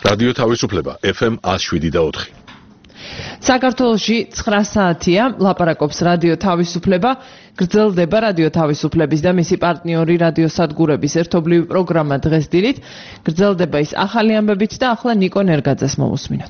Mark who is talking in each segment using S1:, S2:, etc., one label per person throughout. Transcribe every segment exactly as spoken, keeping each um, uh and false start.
S1: რადიო თავისუფლება ეფ ემ one oh seven და four.
S2: საქართველოში nine საათია, ლაპარაკობს რადიო თავისუფლება, გრძელდება რადიო თავისუფლების და მისი პარტნიორი რადიო სადგურების ერთობლივი პროგრამა დღეს დილით, გრძელდება ის ახალი ამბებით და ახლა ნიკო ნერგაძეს მოვუსმინოთ.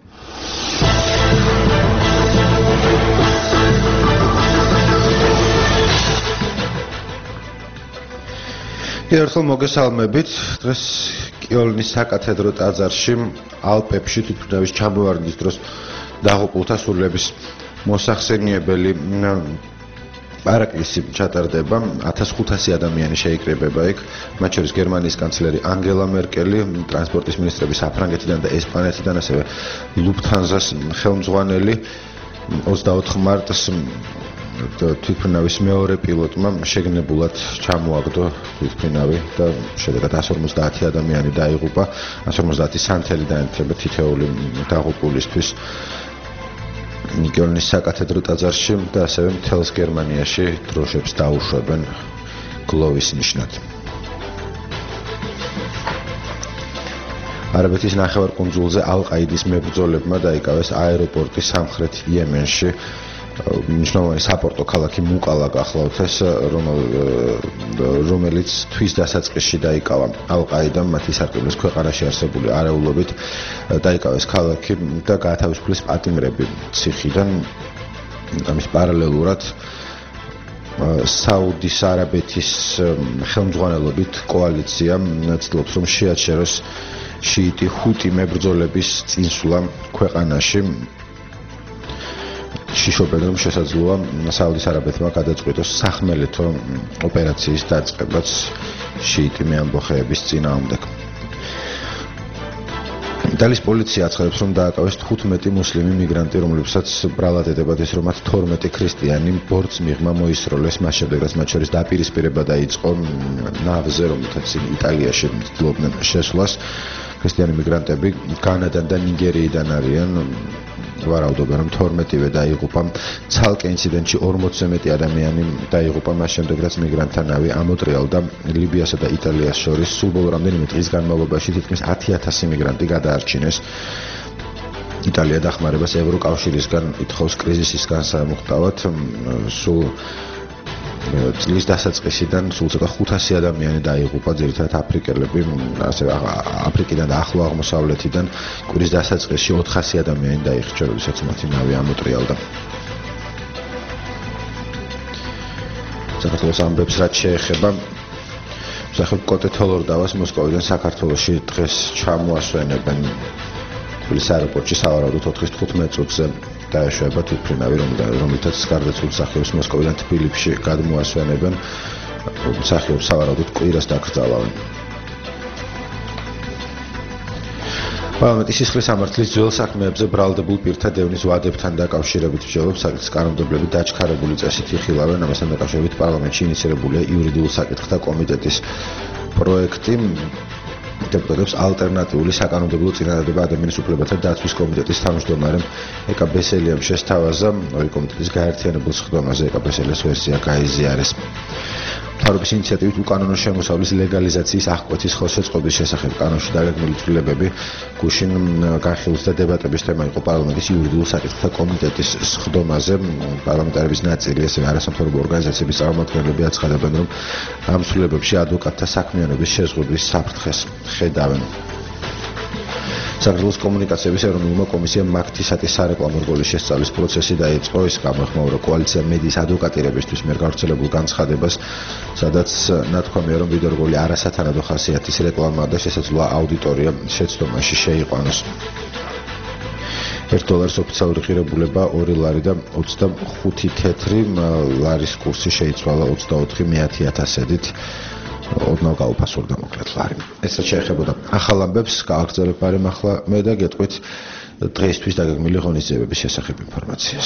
S3: ერთხელ მოგესალმებით, დღეს კიოლნის საკათედრო ტაძარში ალპებში თვითმფრინავის ჩამოვარდნის დროს დაღუპულთა სულების მოსახსენიებელი პარაკლისი ჩატარდება. one thousand five hundred ადამიანი შეიკრიბება იქ, მათ შორის გერმანიის კანცლერი ანგელა მერკელი, ტრანსპორტის მინისტრები საფრანგეთიდან და ესპანეთიდან, ასევე ლუფთანზას ხელმძღვანელი. twenty-four მარტს თვითმფრინავის მეორე პილოტმა შეგნებულად ჩამოაგდო თვითმფრინავი და შედეგად one hundred fifty ადამიანი დაიღუპა, one hundred fifty სანთელი დაემთრება თითოეული დაღუპულისთვის კიოლნის საკათედრო ტაძარში და ასევე მთელს გერმანიაში დროშებს დაუშვებენ გლოვის ნიშნად. არაბეთის ნახევარკუნძულზე ალ-ყაიდის მებრძოლებმა დაიკავეს აეროპორტი სამხრეთ იემენში. მნიშვნელოვანი საპორტო ქალაქი მუყალა გახლავთ ეს, რომელიც თვის დასაწყისში დაიკავა ალ-ყაიდამ მათი სარკმლის ქვეყანაში არსებული არეულობით დაიკავეს ქალაქი და გაათავისუფლეს პატიმრები ციხიდან. ამის პარალელურად საუდის არაბეთის ხელმძღვანელობით კოალიცია ცდილობს რომ შეაჩეროს შიიტი ჰუტი მებრძოლების წინსვლა ქვეყანაში. შიშობენ რომ შესაძლოა საუდის არაბეთმა გადაწყვიტოს სახმელეთო ოპერაციის დაწყებაც შიიტი მეამბოხეების წინააღმდეგ. იტალიის პოლიცია აცხადებს რომ დააკავეს თხუთმეტი მუსლიმი მიგრანტი, რომლებსაც ბრალად ედებათ ის რომ მათ თორმეტი ქრისტიანი ბორცს მიღმა მოისროლეს, მას შემდეგ რაც მათ შორის დაპირისპირება დაიწყო ნავზე, რომელთაც იტალიაში ცდილობდნენ შესვლას. ქრისტიანი მიგრანტები განადან და ნიგერიიდან არიან. ვარაუდობენ რომ თორმეტივე დაიღუპა. ცალკე ინციდენტში ორმოცზე მეტი ადამიანი დაიღუპა, მას შემდეგ რაც მიგრანტთა ნავი ამოტრიალდა ლიბიასა და იტალიას შორის. სულ ბოლო რამდენიმე დღის განმავლობაში თითქმის ten thousand მიგრანტი გადაარჩინეს. იტალია დახმარებას ევროკავშირისგან ითხოვს კრიზისის განსამუხტავად. სულ წლის დასაწყისიდან სულ ცოტა five hundred ადამიანი დაიღუპა, ძირითადად აფრიკელები, ასევე აფრიკიდან და ახლო აღმოსავლეთიდან. კვირის დასაწყისში four hundred ადამიანი დაიხრჩა, როდესაც მათი ნავი ამოტრიალდა. საქართველოს ამბებს რაც შეეხება მსახიობ კოტე თოლორდავას მოსკოვიდან საქართველოში დღეს ჩამოასვენებენ. თბილისის აეროპორტში სავარაუდოდ fourteen წუთზე დაეშვება თვითმფრინავი, რომელთაც გარდაცვლილ მსახიობს მოსკოვიდან თბილისში გადმოასვენებენ. მსახიობს სავარაუდოდ კვირას დაკრძალავენ. პარლამენტის სისხლის სამართლის ძველ საქმეებზე ბრალდებულ პირთა დევნის ვადებთან დაკავშირებით მსჯელობს საკითხის კანონმდებლები დაჩქარებული წესით იხილავენ. ამასთან დაკავშირებით პარლამენტში ინიცირებულია იურიდიულ საკითხთა კომიტეტის პროექტი. დეპუტატებს ალტერნატიული საკანონმდებლო წინადადება ადამიანის უფლებათა დაცვის კომიტეტის თავმჯდომარემ ეკა ბესელიამ შესთავაზა. ორი კომიტეტის გაერთიანებულ სხდომაზე ეკა ბესელიას ვერსია გაიზიარეს. მთავრობის ინიციატივით უკანონო შემოსავლის ლეგალიზაციის აღკვეთის ხელშეწყობის შესახებ კანონში დაგეგმილი ცვლილებები გუშინ განხილვის და დებატების თემა იყო პარლამენტის იურიდიულ საკითხთა კომიტეტის სხდომაზე. პარლამენტარების ნაწილი, ასევე არასამთავრობო ორგანიზაციების წარმომადგენლები აცხადებენ, რომ ამ ცვლილებებში ადვოკატთა საქმიანობის შეზღუდვის საფრთხეს ხედავენ. საქართველოს კომუნიკაციების ეროვნულმა კომისიამ მაგთისატის სარეკლამო რგოლის შესწავლის პროცესი დაიწყო. ის გამოეხმაურა კოალიცია მედიის ადვოკატირებისთვის მიერ გავრცელებულ განცხადებას, სადაც ნათქვამია რომ ვიდეო რგოლი არასათანადო ხასიათის რეკლამაა და შესაძლოა აუდიტორია შეცდომაში შეიყვანოს. one დოლარის ოფიციალური ღირებულება two ლარი და twenty-five თეთრი ლარის კურსი შეიცვალა twenty-four მეათი ათასედით. ოდნავ გაუფასურდა მოკლედ ლარი. ეს რაც შეეხებოდა ახალ ამბებს, გააგრძელებ არემ ახლა მე და გეტყვით დღეისთვის დაგეგმილი ღონისძიებების შესახებ ინფორმაციას.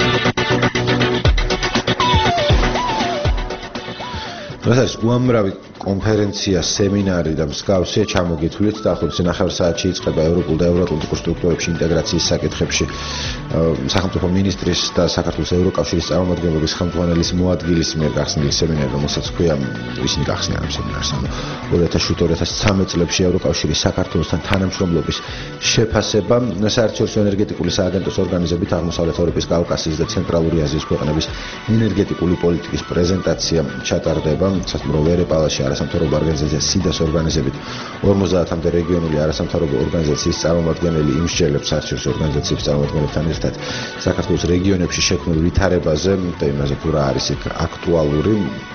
S3: დღეს არის უამრავი კონფერენცია, სემინარი და მსგავსია ჩამოგითვლით და ახლობლივ ნახევარ საათში იწყება ევროპულ და ევროატლანტიკურ სტრუქტურებში ინტეგრაციის საკითხებში სახელმწიფო მინისტრის და საქართველოს ევროკავშირის წარმომადგენლობის ხელმძღვანელის მოადგილის მიერ გახსნილი სემინარი, რომელსაც ჰქვია ისინი გახსნიან ამ სემინარს, ანუ ორი ათას შვიდ ორი ათას ცხრამეტ წლებში ევროკავშირის საქართველოსთან თანამშრომლობის შეფასება, საერთაშორისო ენერგეტიკული სააგენტოს ორგანიზებით აღმოსავლეთ ევროპის, კავკასიის და ცენტრალური აზიის ქვეყნების ენერგეტიკული პოლიტიკის პრეზენტაცია ჩატარდება სასტუმრო ვერეპალაში არასამთავრობო ორგანიზაცია სიდას ორგანიზებით ორმოცდაათამდე რეგიონული არასამთავრობო ორგანიზაციის წარმომადგენელი იმსჯელებს საერთაშორისო ორგანიზაციების წარმომადგენლებთან ერთად საქართველოს რეგიონებში შექმნილ ვითარებაზე და იმაზე თუ რა არის იქ აქტუალური.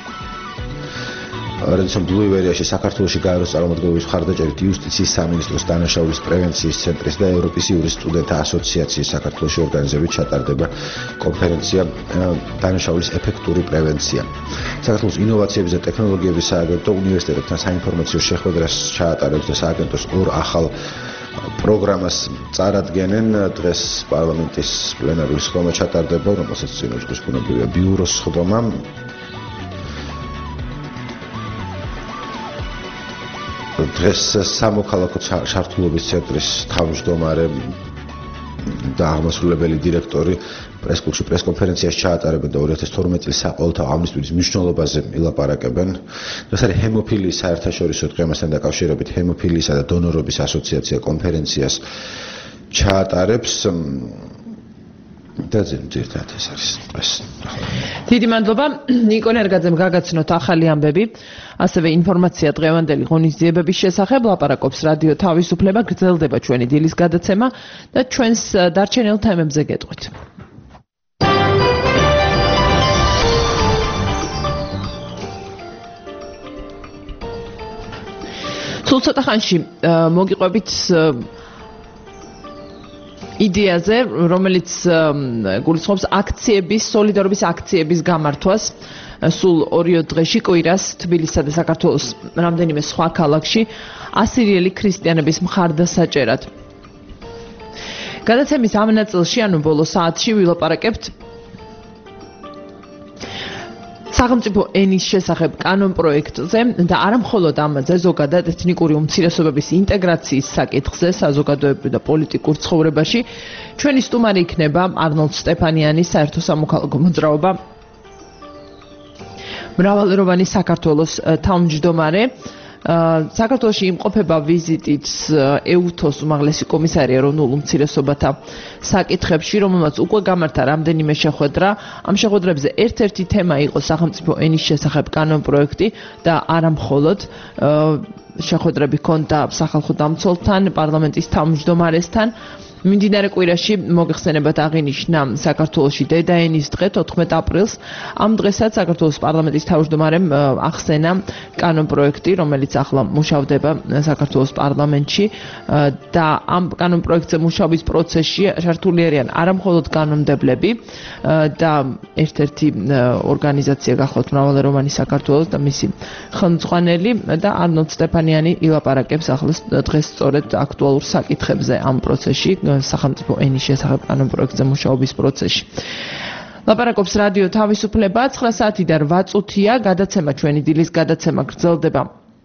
S3: როდესაც ბლუ ივერიაში საქართველოში გაეროს წარმომადგენლობის მხარდაჭერით იუსტიციის სამინისტროს დანაშაულის პრევენციის ცენტრის და ევროპის იურის სტუდენტთა ასოციაციის საქართველოში ორგანიზებით ჩატარდება კონფერენცია დანაშაულის ეფექტური პრევენცია. საქართველოს ინოვაციების და ტექნოლოგიების სააგენტო უნივერსიტეტებთან საინფორმაციო შეხვედრას ჩაატარებს და სააგენტოს ორ ახალ პროგრამას წარადგენენ. დღეს პარლამენტის პლენარული სხდომა ჩატარდება, რომელსაც წინ უძღვის ბუნებრივია ბიუროს სხდომა. დღეს სამოქალაქო ჩართულობის ცენტრის თავმჯდომარე და აღმასრულებელი დირექტორი პრესკლუბში პრესკონფერენციას ჩაატარებენ და ორი ათას თორმეტ წლის საყოველთაო ამნისტიის მნიშვნელობაზე ილაპარაკებენ. დღეს არის ჰემოფილიის საერთაშორისო დღემასთან დაკავშირებით ჰემოფილიისა და დონორობის ასოციაცია კონფერენციას ჩაატარებს. და ძირითადად ეს არის ეს.
S2: დიდი მადლობა ნიკო ნერგაძემ გაგაცნოთ ახალი ამბები, ასევე ინფორმაცია დღევანდელი ღონისძიებების შესახებ. ლაპარაკობს რადიო თავისუფლება, გრძელდება ჩვენი დილის გადაცემა და ჩვენს დარჩენილ თემებზე გეტყვით. სულ ცოტა ხანში მოგიყვებით იდეაზე, რომელიც გულისხმობს აქციების, სოლიდარობის აქციების გამართვას სულ ორი დღეში კვირას თბილისსა და საქართველოს რამდენიმე სხვა ქალაქში ასირიელი ქრისტიანების მხარდასაჭერად. გადაცემის ამ ნაწილში, ანუ ბოლო საათში ვილაპარაკებთ სახელმწიფო ენის შესახებ კანონპროექტზე და არა მხოლოდ ამაზე, ზოგადად ეთნიკური უმცირესობების ინტეგრაციის საკითხზე საზოგადოებრივ და პოლიტიკურ ცხოვრებაში. ჩვენი სტუმარი იქნება არნოლდ სტეფანიანის საერთო სამოქალაქო მოძრაობა მრავალეროვანი საქართველოს თავმჯდომარე. საქართველოში იმყოფება ვიზიტით ეუთოს უმაღლესი კომისარი ეროვნულ უმცირესობათა საკითხებში, რომელმაც უკვე გამართა რამდენიმე შეხვედრა. ამ შეხვედრებზე ერთ-ერთი თემა იყო სახელმწიფო ენის შესახებ კანონპროექტი და არა მხოლოდ შეხვედრები ჰქონდა სახალხო დამცველთან, პარლამენტის თავმჯდომარესთან. მიმდინარე კვირაში მოგეხსენებათ აღინიშნა საქართველოში დედაენის დღე თოთხმეტ აპრილს. ამ დღესაც საქართველოს პარლამენტის თავმჯდომარემ ახსენა კანონპროექტი, რომელიც ახლა მუშავდება საქართველოს პარლამენტში და ამ კანონპროექტზე მუშაობის პროცესში ჩართული არიან არა მხოლოდ კანონმდებლები და ერთ-ერთი ორგანიზაცია გახლავთ მრავალეროვანი საქართველოს და მისი ხელმძღვანელი და არნოლდ სტეფანიანი ილაპარაკებს ახლა დღეს სწორედ აქტუალურ საკითხებზე ამ პროცესში. სახელმწიფო ენის შესახებ კანონპროექტზე მუშაობის პროცესში. ლაპარაკობს რადიო თავისუფლება, ცხრა საათი და რვა წუთია, გადაცემა ჩვენი დილის გადაცემა გრძელდება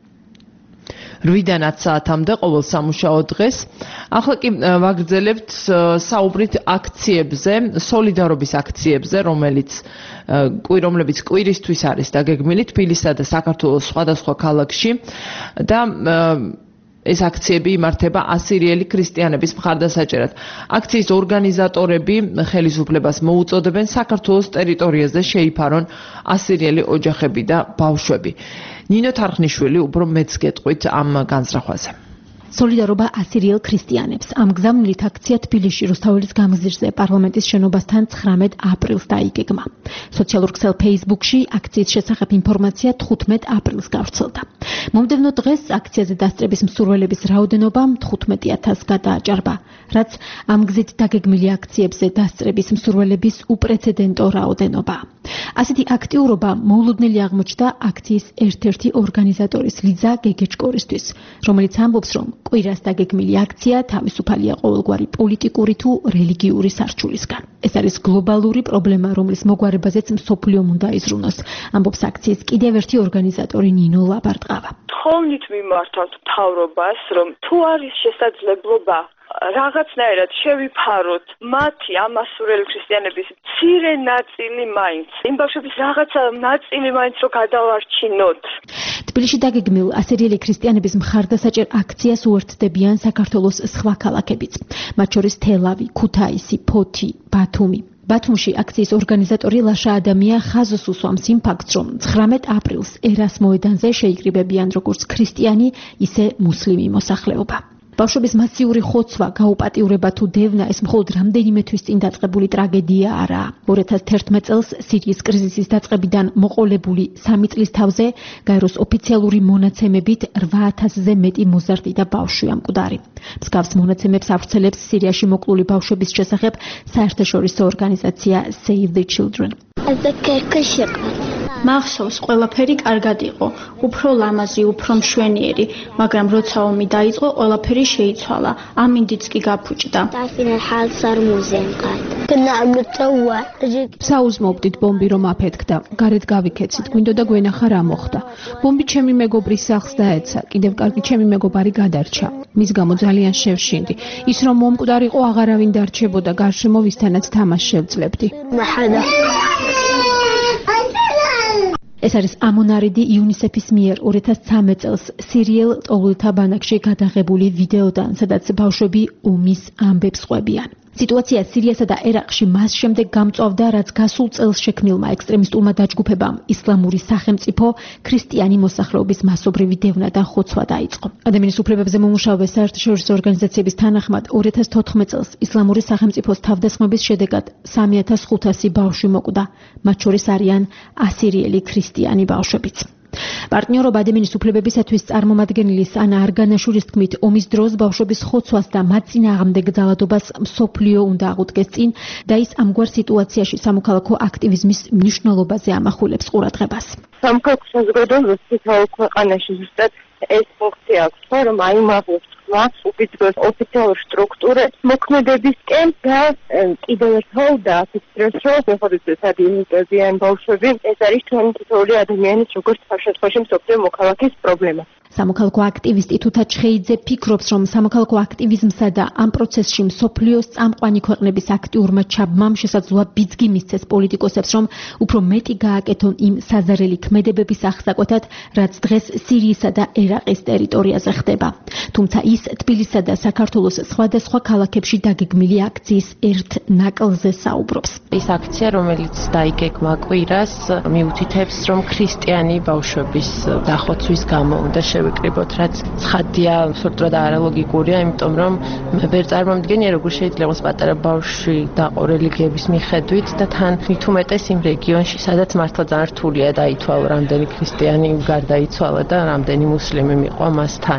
S2: რვიდან ათ საათამდე ყოველ სამუშაო დღეს. ახლა კი ვაგრძელებთ საუბრით აქციებზე, სოლიდარობის აქციებზე, რომელიც რომლებიც კვირისთვის არის დაგეგმილი თბილისსა და საქართველოს სხვადასხვა ქალაქში და ეს აქციები იმართება ასირიელი ქრისტიანების მხარდასაჭერად. აქციის ორგანიზატორები ხელისუფლებას მოუწოდებენ საქართველოს ტერიტორიაზე შეიფარონ ასირიელი ოჯახები და ბავშვები. ნინო თარხნიშვილი უფრო მეც გეტყვით ამ განზრახვაზე.
S4: სოლიდარობა ასირიელ ქრისტიანებს. ამ გზავნილით აქცია თბილისში რუსთაველის გამზირზე პარლამენტის შენობასთან ცხრამეტ აპრილს დაიგეგმა. სოციალურ ქსელ Facebook-ში აქციის შესახებ ინფორმაცია თხუთმეტ აპრილს გავრცელდა. მომდევნო დღეს აქციაზე დასწრების მსურველების რაოდენობა თხუთმეტ ათასს გადააჭარბა, რაც ამ გზით დაგეგმილი აქციებზე დასწრების მსურველების უპრეცედენტო რაოდენობა. ასეთი აქტიურობა მოულოდნელი აღმოჩნდა აქციის ერთ-ერთი ორგანიზატორის ლიზა გეგეჭკორისთვის, რომელიც ამბობს, რომ კვირას დაგეგმილი აქცია თავისუფალია ყოველგვარი პოლიტიკური თუ რელიგიური სარჩულისგან. ეს არის გლობალური პრობლემა, რომლის მოგვარებაზეც მსოფლიომ უნდა იზრუნოს, ამბობს აქციის კიდევ ერთი ორგანიზატორი ნინო ლაბარტყავა.
S5: თხოვნით მიმართავთ მთავრობას, რომ თუ არის შესაძლებლობა რაღაცნაირად შევიფაროთ მათი ამასურელი ქრისტიანების მცირე ნაწილი მაინც, იმ ბავშვების რაღაცა ნაწილი მაინც რო გადავარჩინოთ.
S4: თბილისში დაგეგმილ ასერიელი ქრისტიანების მხარდასაჭერ აქციას უერთდებიან საქართველოს სხვა ქალაქებიც, მათ შორის თელავი, ქუთაისი, ფოთი, ბათუმი. ბათუმში აქციის ორგანიზატორი ლაშა ადამია ხაზს უსვამს იმ ფაქტს, რომ ცხრამეტ აპრილს ერას მოედანზე შეიკრიბებიან როგორც ქრისტიანი, ისე მუსლიმი მოსახლეობა. ბავშვების მასიური ხოცვა, გაუპატიურება თუ დევნა ეს მხოლოდ რამდენიმე თვის წინ დაწყებული ტრაგედია არაა. ორი ათას თერთმეტ წელს სირიის კრიზისის დაწყებიდან მოყოლებული სამი წლის თავზე გაეროს ოფიციალური მონაცემებით რვა ათასზე მეტი მოზარდი და ბავშვი ამკვდარი. მსგავს მონაცემებს ავრცელებს სირიაში მოკლული ბავშვების შესახებ საერთაშორისო ორგანიზაცია Save the Children.
S6: მახსოვს, ყველაფერი კარგად იყო, უფრო ლამაზი, უფრო მშვენიერი, მაგრამ როცა ომი დაიწყო, ყველაფერი შეიცვალა, ამინდიც კი გაფუჭდა.
S7: საუზმობდით ბომბი რომ აფეთქდა, გარეთ გავიქეცით, გვინდოდა გვენახა რა მოხდა. ბომბი ჩემი მეგობრის სახლს დაეცა, კიდევ კარგი ჩემი მეგობარი გადარჩა. მის გამო ძალიან შევშინდი. ის რომ მომკვდარიყო, აღარავინ დარჩებოდა გარშემო, ვისთანაც თამაშს შევძლებდი. ეს არის ამონარიდი იუნისეფის მიერ ორი ათას ცხრამეტ წელს სირიელ ტოვლთა ბანაკში გადაღებული ვიდეოდან, სადაც ბავშვები ომის ამბებს ყვებიან. სიტუაცია სირიასა და ერაყში მას შემდეგ გამწვავდა, რაც გასულ წელს შექმნილმა ექსტრემისტულმა დაჯგუფებამ ისლამური სახელმწიფო ქრისტიანი მოსახლეობის მასობრივი დევნა და ხოცვა დაიწყო. ადამიანის უფლებებზე მომუშავე საერთაშორისო ორგანიზაციების თანახმად ორი ათას თოთხმეტ წელს ისლამური სახელმწიფოს თავდასხმების შედეგად სამი ათას ხუთასი ბავშვი მოკვდა, მათ შორის არიან ასირიელი ქრისტიანი ბავშვებიც. პარტნიორობა ადამიანის უფლებებისათვის წარმომადგენელი სანა არგანაშვილის თქმით, ომის დროს ბავშვების ხოცვას და მათ წინააღმდეგ ძალადობას მსოფლიო უნდა აღუდგეს წინ და ის ამგვარ სიტუაციაში სამოქალაქო აქტივიზმის მნიშვნელობაზე ამახვილებს ყურადღებას.
S5: სამოქალაქო საზოგადოებისთვის ქვეყანაში ზუსტად ეს ფუნქცია აქვს, რომ აიმაღლოს თქმა უბიძგოს ოფიციალურ სტრუქტურებს მოქმედებისკენ და კიდევ ერთხელ დააფიქსიროს, რომ მეხოთითაც იმიტებიან ბავშვები, ეს არის ჩვენი თითოეული ადამიანის როგორც შემთხვევაში მსოფლიო მოქალაქის პრობლემა.
S4: სამოქალაქო აქტივისტი თუთა ჩხეიძე ფიქრობს, რომ სამოქალაქო აქტივიზმსა და ამ პროცესში მსოფლიოს წამყვანი ქვეყნების აქტიურმა ჩაბმამ შესაძლოა ბიძგი მისცეს პოლიტიკოსებს, რომ უფრო მეტი გააკეთონ იმ საზარელი ქმედებების აღსაკვეთად, რაც დღეს სირიისა და ერაყის ტერიტორიაზე ხდება. თუმცა ის თბილისსა და საქართველოს სხვადასხვა ქალაქებში დაგეგმილი აქციის ერთ ნაკლზე საუბრობს.
S8: ეს აქცია, რომელიც დაიგეგმა კვირას, მიუთითებს, რომ ქრისტიანი ბავშვების დახოცვის გამო უნდა შევიკრიბოთ, რაც ცხადია, სულტრად არალოგიკურია, იმიტომ რომ მე ვერ წარმომიდგენია, როგორ შეიძლება იყოს პატარა ბავშვი დაყო რელიგიების მიხედვით და თან მით უმეტეს იმ რეგიონში, სადაც მართლა ძალიან რთულია დაითვალა, რამდენი ქრისტიანი გარდაიცვალა და რამდენი მუსლიმი მიყვა მასთან.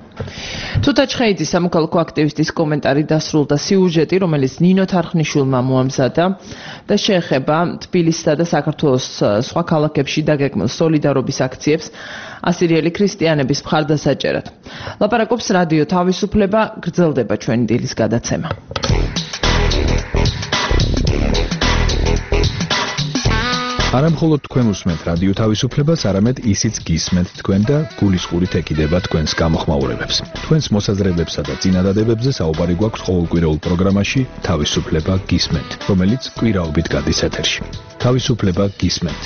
S2: თუთა ჩხეიძის სამოქალაქო აქტივისტის კომენტარი დასრულდა სიუჟეტი, რომელიც ნინო თარხნიშვილმა მოამზადა და შეეხება თბილისსა და საქართველოს სხვა ქალაქებში დაგეგმილ სოლიდარობის აქციებს ასირიელი ქრისტიანების მხარდასაჭერად. ლაპარაკობს რადიო თავისუფლება, გრძელდება ჩვენი დილის გადაცემა.
S9: არა მხოლოდ თქვენ უსმენთ რადიო თავისუფლებას, არამედ ისიც გისმენთ თქვენ და გულისყურით ეკიდება თქვენს გამოხმაურებებს. თქვენს მოსაზრებებსა და წინადადებებზე საუბარი გვაქვს ყოველკვირეულ პროგრამაში თავისუფლება გისმენთ, რომელიც კვირაობით გადის ეთერში. თავისუფლება გისმენთ.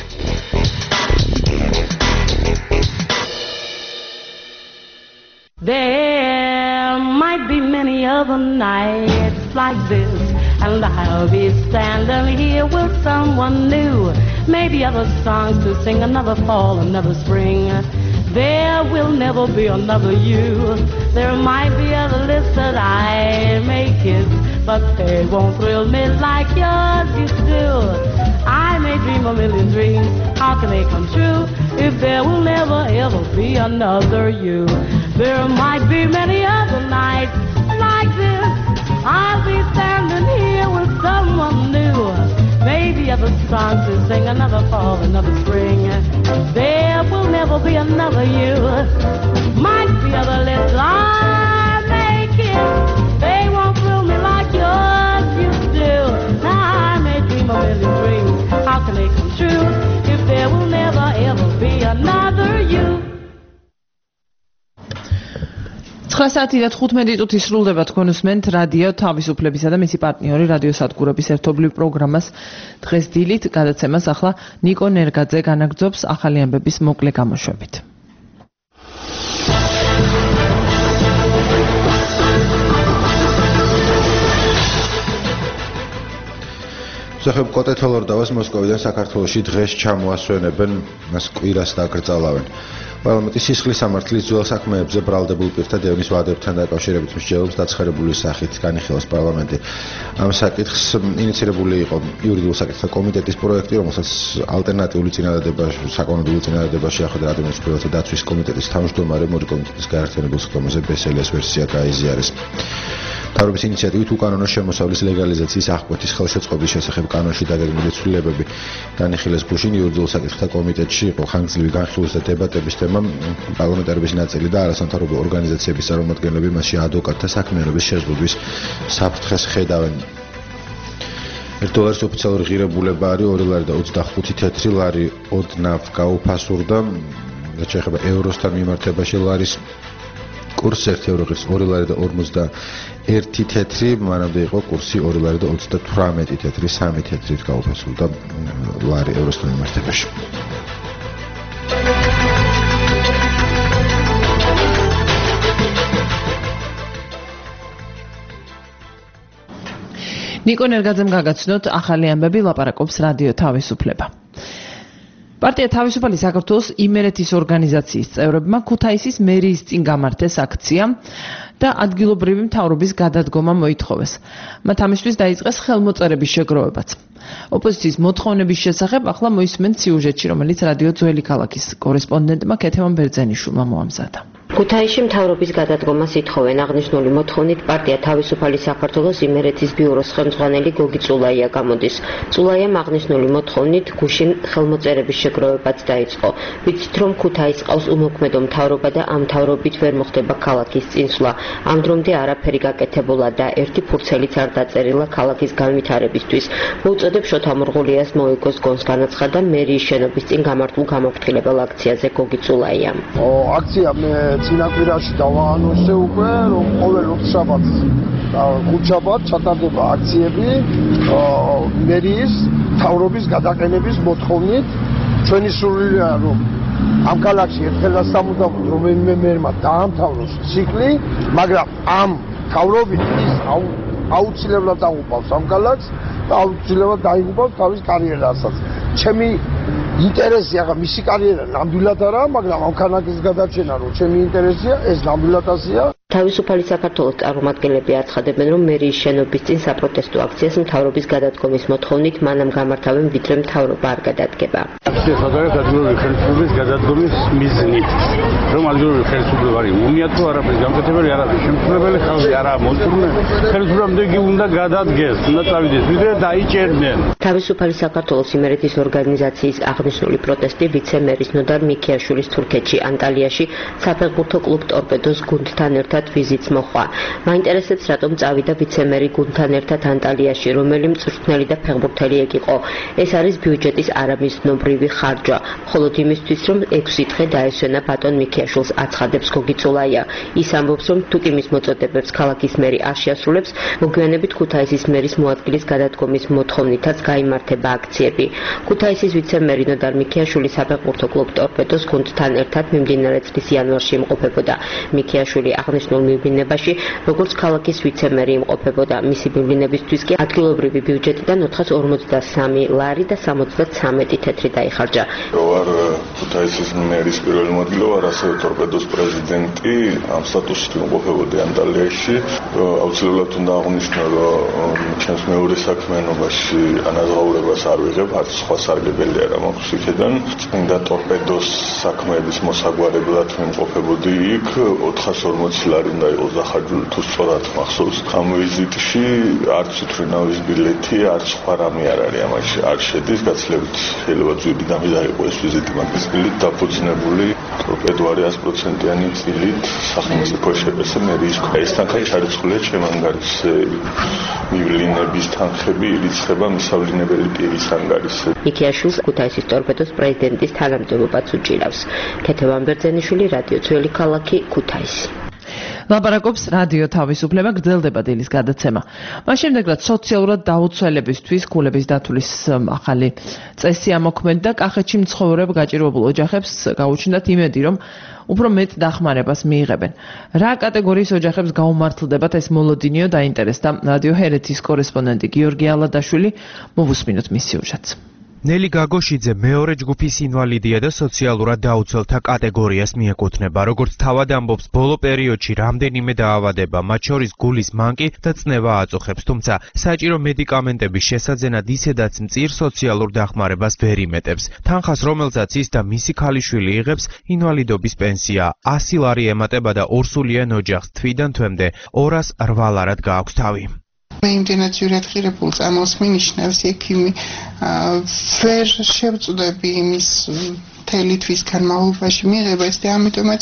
S10: There might be many other nights like this, and I'll be standing here with someone new. Maybe other songs to sing, another fall, another spring. There will never be another you. There might be other lips that I may kiss, but they won't thrill me like yours used to. I may dream a million dreams, how can they come true if there will never ever be another you? There might be many other nights like this, I'll be standing here with someone new. Maybe other songs to sing, another fall, another spring. There will never be another you. Might be other lips I
S2: ცხრა საათი და თხუთმეტი წუთი სრულდება თქვენ უსმენთ რადიო თავისუფლებისა და მისი პარტნიორი რადიო სადგურების ერთობლივ პროგრამას დღეს დილით გადაცემას ახლა ნიკო ნერგაძე განაგრძობს ახალი ამბების მოკლე გამოშვებით.
S3: სახებ კოტეთოლორდავას მოსკოვიდან საქართველოში დღეს ჩამოასვენებენ, მას კვირას დაკრძალავენ. პარლამენტის სისხლის სამართლის ძველ საქმეებზე ბრალდებულ პირთა დევნის ვადებთან დაკავშირებით მსჯელობს დაცხარებული სახით განიხილავს პარლამენტი. ამ საკითხს ინიციირებული იყო იურიდიულ საკითხთა კომიტეტის პროექტი, რომელსაც ალტერნატიული წინადადება, საკანონმდებლო წინადადება შეხვდა ადამიანის უფლებათა დაცვის კომიტეტის თავმჯდომარე მორი კომიტეტის გაერთიანებულ სხდომაზე ბესელიას ვერსია გაიზიარეს. მთავრობის ინიციატივით უკანონო შემოსავლის ლეგალიზაციის აღკვეთის ხელშეწყობის შესახებ კანონში დაგეგმილი ცვლილებები განიხილეს გუშინ იურიდიულ საკითხთა კომიტეტში იყო ხანგრძლივი განხილვის და დებატების თემა პარლამენტარების ნაწილი და არასამთავრობო ორგანიზაციების წარმომადგენლები მასში ადვოკატთა საქმიანობის შეზღუდვის საფრთხეს ხედავენ. ერთ დოლარის ოფიციალური ღირებულება არის ორი ლარი და ოცდახუთი თეთრი ლარი ოდნავ გაუფასურდა. რაც შეეხება ევროსთან მიმართებაში ლარის კურსი ერთი ევრო ღირს ორი ლარი და ორმოცდაერთი თეთრი, მანამდე იყო კურსი ორი ლარი და ოცდათვრამეტი თეთრი, სამი თეთრით გაუფასურდა ლარი ევროსთან მიმართებაში.
S2: ნიკო ნერგაძემ გაგაცნოთ ახალი ამბები, ლაპარაკობს რადიო თავისუფლება. პარტია თავისუფალი საქართველოს იმერეთის ორგანიზაციის წევრებმა ქუთაისის მერიის წინ გამართეს აქცია და ადგილობრივი მთავრობის გადადგომა მოითხოვეს. მათ ამისთვის დაიწყეს ხელმოწერების შეგროვებაც. ოპოზიციის მოთხოვნების შესახებ ახლა მოისმენთ სიუჟეტში, რომელიც რადიო ძველი ქალაქის კორესპონდენტმა კეთევან ბერძენიშვილმა მოამზადა.
S11: ქუთაისში მთავრობის გადადგომას ითხოვენ. აღნიშნული მოთხოვნით პარტია თავისუფალი საქართველოს იმერეთის ბიუროს ხელმძღვანელი გოგი წულაია გამოდის. წულაიამ აღნიშნული მოთხოვნით გუშინ ხელმოწერების შეგროვებაც დაიწყო. ვიცით, რომ ქუთაისს ყავს უმოქმედო მთავრობა და ამ მთავრობით ვერ მოხდება ქალაქის წინსვლა. ამ დრომდე არაფერი გაკეთებულა და ერთი ფურცელიც არ დაწერილა ქალაქის განვითარებისთვის. მოუწოდებ შოთა მურღულიას მოიგოს გონს განაცხადა მერიის შენობის წინ გამართულ გამოფრთხილებელ აქციაზე გოგი წულაიამ.
S12: აქცია მე წინა კვირაში დავაანონსე უკვე, რომ ყოველ ოთხშაბათს და ხუთშაბათს ჩატარდება აქციები მერიის მთავრობის გადაყენების მოთხოვნით. ჩვენი სურვილია, რომ ამ ქალაქში ერთხელ სამუდამოდ რომელიმე მერმა დაამთავროს ციკლი, მაგრამ ამ მთავრობით ის აუცილებლად დაუყავს ამ ქალაქს და აუცილებლად დაიღუპავს თავის კარიერასაც. ჩემი ინტერესი ახლა მისი კარიერა ნამდვილად არაა, მაგრამ ამ ქალაქის გადარჩენა რომ ჩემი ინტერესია, ეს ნამდვილადასია.
S11: თავისუფალი საქართველოს წარმომადგენლები აცხადებენ, რომ მერიის შენობის წინ საპროტესტო აქციას მთავრობის გადადგომის მოთხოვნით მანამ გამართავენ, ვიდრე მთავრობა არ გადადგება.
S13: აქციას ატარებთ ადგილობრივი ხელისუფლების გადადგომის მიზნით, რომ ადგილობრივი ხელისუფლება არის უმიათო, არაფერი გამკეთებელი, არაფერი შემსრულებელი, ხალხი არაა მოსურნე, ხელისუფლებამდე უნდა გადადგეს, უნდა წავიდეს, ვიდრე დაიჭერდნენ.
S11: თავისუფალი საქართველოს იმერეთის ორგანიზაციის აღნიშნული პროტესტი ვიცე-მერის ნოდარ მიქიაშვილის თურქეთში ანტალიაში საფეხბურთო კლუბ ტორპედოს გუნდთან ერთად ვიზიტს მოხდა. მაინტერესებს, რატომ წავიდა ვიცე-მერი გუნდთან ერთად ანტალიაში, რომელი მწვრთნელი და ფეხბურთელი ეგ იყო. ეს არის ბიუჯეტის არამიზნობრივი ხარჯვა, მხოლოდ იმისთვის, რომ ექვსი დღე დაესვენა ბატონ მიქიაშვილს, აცხადებს გოგი წულაია. ის ამბობს, რომ თუ კი მის მოწოდებებს ქალაქის მერი არ შეასრულებს, მოგვიანებით ქუთაისის მერის მოადგილის გადადგომის მოთხოვნითაც გაიმართება აქციები. ქუთაისის ვიცე-მერი ნოდარ მიქიაშვილი საფეხბურთო კლუბ ტორპედოს გუნდთან ერთად მიმდინარე წლის იანვარში იმყოფებოდა. მიქიაშვილი აღნიშნულ მივლინებაში, როგორც ქალაქის ვიცე-მერი იმყოფებოდა. მისი მივლინებისთვის კი ადგილობრივი ბიუჯეტიდან ოთხას ორმოცდასამი ლარი და სამოცდათვრამეტი თეთრი დაიხარჯა.
S14: ვარ ქუთაისის მერის პირველი მოადგილე ვარ, ასევე ტორპედოს პრეზიდენტი. ამ სტატუსით იმყოფებოდი ანტალიაში. აუცილებლად უნდა აღვნიშნო, რომ ჩემს მეორე საქმიანობაში ანაზღაურებას არ ვიღებ, არც სხვა სარგებელი არ მაქვს იქედან. წმინდა ტორპედოს საქმეების მოსაგვარებლად ვიმყოფებოდი იქ. ოთხას ორმოცი ლარი უნდა იყოს დახარჯული, თუ სწორად მახსოვს. ამ ვიზიტში არც უთრინავის ბილეთი, არც სხვა რამე არ არის ამაში არ შედის. გაცილებით შეიძლება ძვირი დამიდაიყო ეს ვიზიტი, მაგრამ წილით დაფუძნებული ტორპედო არის ას პროცენტიანი წილით სახელმწიფო შეფასება მერიის ეს თანხა შარიცხულია ჩემანგარისზე მივლინების თანხები ირიცხება მისავლინებელი პირის ანგარისზე.
S11: მიქიაშვილს ქუთაისის ტორპედოს პრეზიდენტის თანამდებობაც უჭირავს. კეთევან ბერძენიშვილი, რადიო ძველი ქალაქი, ქუთაისი.
S2: ლაპარაკობს რადიო თავისუფლება, გრძელდება დილის გადაცემა. მას შემდეგ რაც სოციალურად დაუცველებისთვის ქულების დათვლის ახალი წესი ამოქმედდა, კახეთში მცხოვრებ გაჭირვებულ ოჯახებს გაუჩნდათ იმედი, რომ უფრო მეტ დახმარებას მიიღებენ. რა კატეგორიის ოჯახებს გაუმართლდებათ ეს მოლოდინიო დაინტერესდა რადიო ჰერეთის კორესპონდენტი გიორგი ალადაშვილი, მოვუსმინოთ მის სიუჟეტს.
S15: ნელი გაგოშიძე მეორე ჯგუფის ინვალიდია და სოციალურად დაუცველთა კატეგორიას მიეკუთვნება. როგორც თავად ამბობს, ბოლო პერიოდში რამდენიმე დაავადება, მათ შორის გულის მანკი და წნევა აწუხებს, თუმცა საჭირო მედიკამენტების შესაძენად ისედაც მწირ სოციალურ დახმარებას ვერ იმეტებს. თანხას, რომელსაც ის და მისი ქალიშვილი იღებს, ინვალიდობის პენსია ასი ლარი ემატება და ორსულიან ოჯახს თვიდან თვემდე ორას რვა ლარად გააქვს თავი.
S16: მე იმდენად ძვირად ღირებულ წამალს მინიშნავს ექიმი ვერ შევწუდები იმის მთელი თვის განმავლობაში მიიღებას და ამიტომაც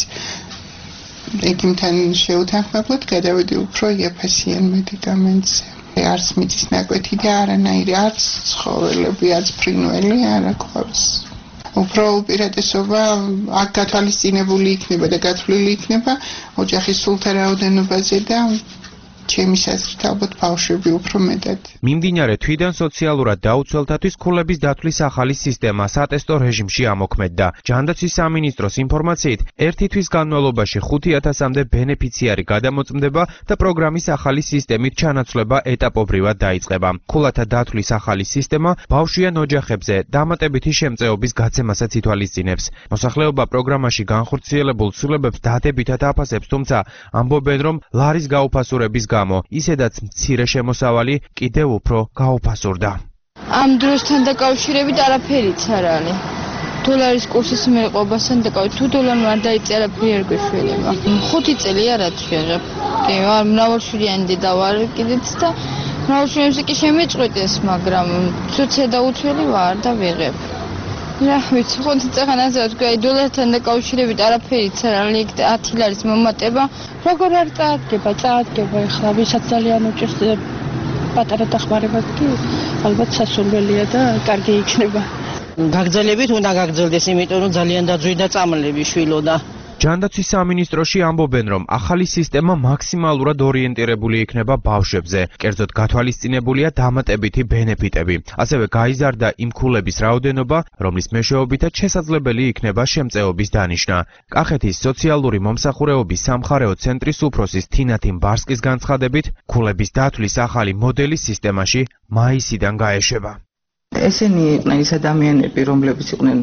S16: ექიმთან შევთანხმებლად გადავედი უფრო იაფასიან მედიკამენტზე. არც მიწის ნაკვეთი და არანაირი არც ცხოველები, არც ფრინველი არ აქვს. უფრო უპირატესობა აქ გათვალისწინებული იქნება და გათვლილი იქნება ოჯახის სულთა რაოდენობაზე და ჩემი აზრით ალბათ ბავშვები უფრო მეტად.
S15: მიმდინარე თვიდან სოციალურად დაუცველთათვის ქულების დათვლის ახალი სისტემა სატესტო რეჟიმში ამოქმედდა. ჯანდაცვის სამინისტროს ინფორმაციით, ერთი თვის განმავლობაში ხუთი ათასამდე ბენეფიციარი გადამოწმდება და პროგრამის ახალი სისტემით ჩანაცვლება ეტაპობრივად დაიწყება. ქულათა დათვლის ახალი სისტემა ბავშვიან ოჯახებზე დამატებითი შემწეობის გაცემასაც ითვალისწინებს. მოსახლეობა პროგრამაში განხორციელებულ ცვლილებებს დადებითად აფასებს, თუმცა ამბობენ, რომ ლარის გაუფასურების გამო ისედაც მცირე შემოსავალი კიდევ უფრო გაუფასურდა.
S17: ამ დროსთან დაკავშირებით არაფერიც არ არის. დოლარის კურსის მერყობასთან დაკავშირებით თუ დოლარმა არ დაიწია არაფერი არ გვეშველება. ხუთი წელი არაც შეღებ. კი, არ მრავალშვილიანი დედა ვარ კიდეც და მრავალშვილიანს კი შემეწყვეტეს, მაგრამ ცუცე დაუცველი ვარ და ვიღებ. რა ვიცი, ხუთი წელს ვთქვი, აი დოლართან დაკავშირებით არაფერიც არ არის, ათი ლარის მომატება. როგორ არ წაადგება, წაადგება ახლა ვისაც ძალიან უჭირს პატარა დახმარებას კი ალბათ სასურველია და კარგი იქნება.
S18: გაგრძელებით უნდა გაგრძელდეს, იმიტომ რომ ძალიან დაძვირდა წამლები შვილო და
S15: ჯანდაცვის სამინისტროში ამბობენ, რომ ახალი სისტემა მაქსიმალურად ორიენტირებული იქნება ბავშვებზე. კერძოდ გათვალისწინებულია დამატებითი ბენეფიტები. ასევე გაიზარდა იმ ქულების რაოდენობა, რომლის მეშვეობითაც შესაძლებელი იქნება შემწეობის დანიშნა. კახეთის სოციალური მომსახურეობის სამხარეო ცენტრის უფროსის თინათინ ბარსკის განცხადებით, ქულების დათვლის ახალი მოდელი სისტემაში მაისიდან გაეშვება.
S19: ესენი იყვნენ ის ადამიანები, რომლებიც იყვნენ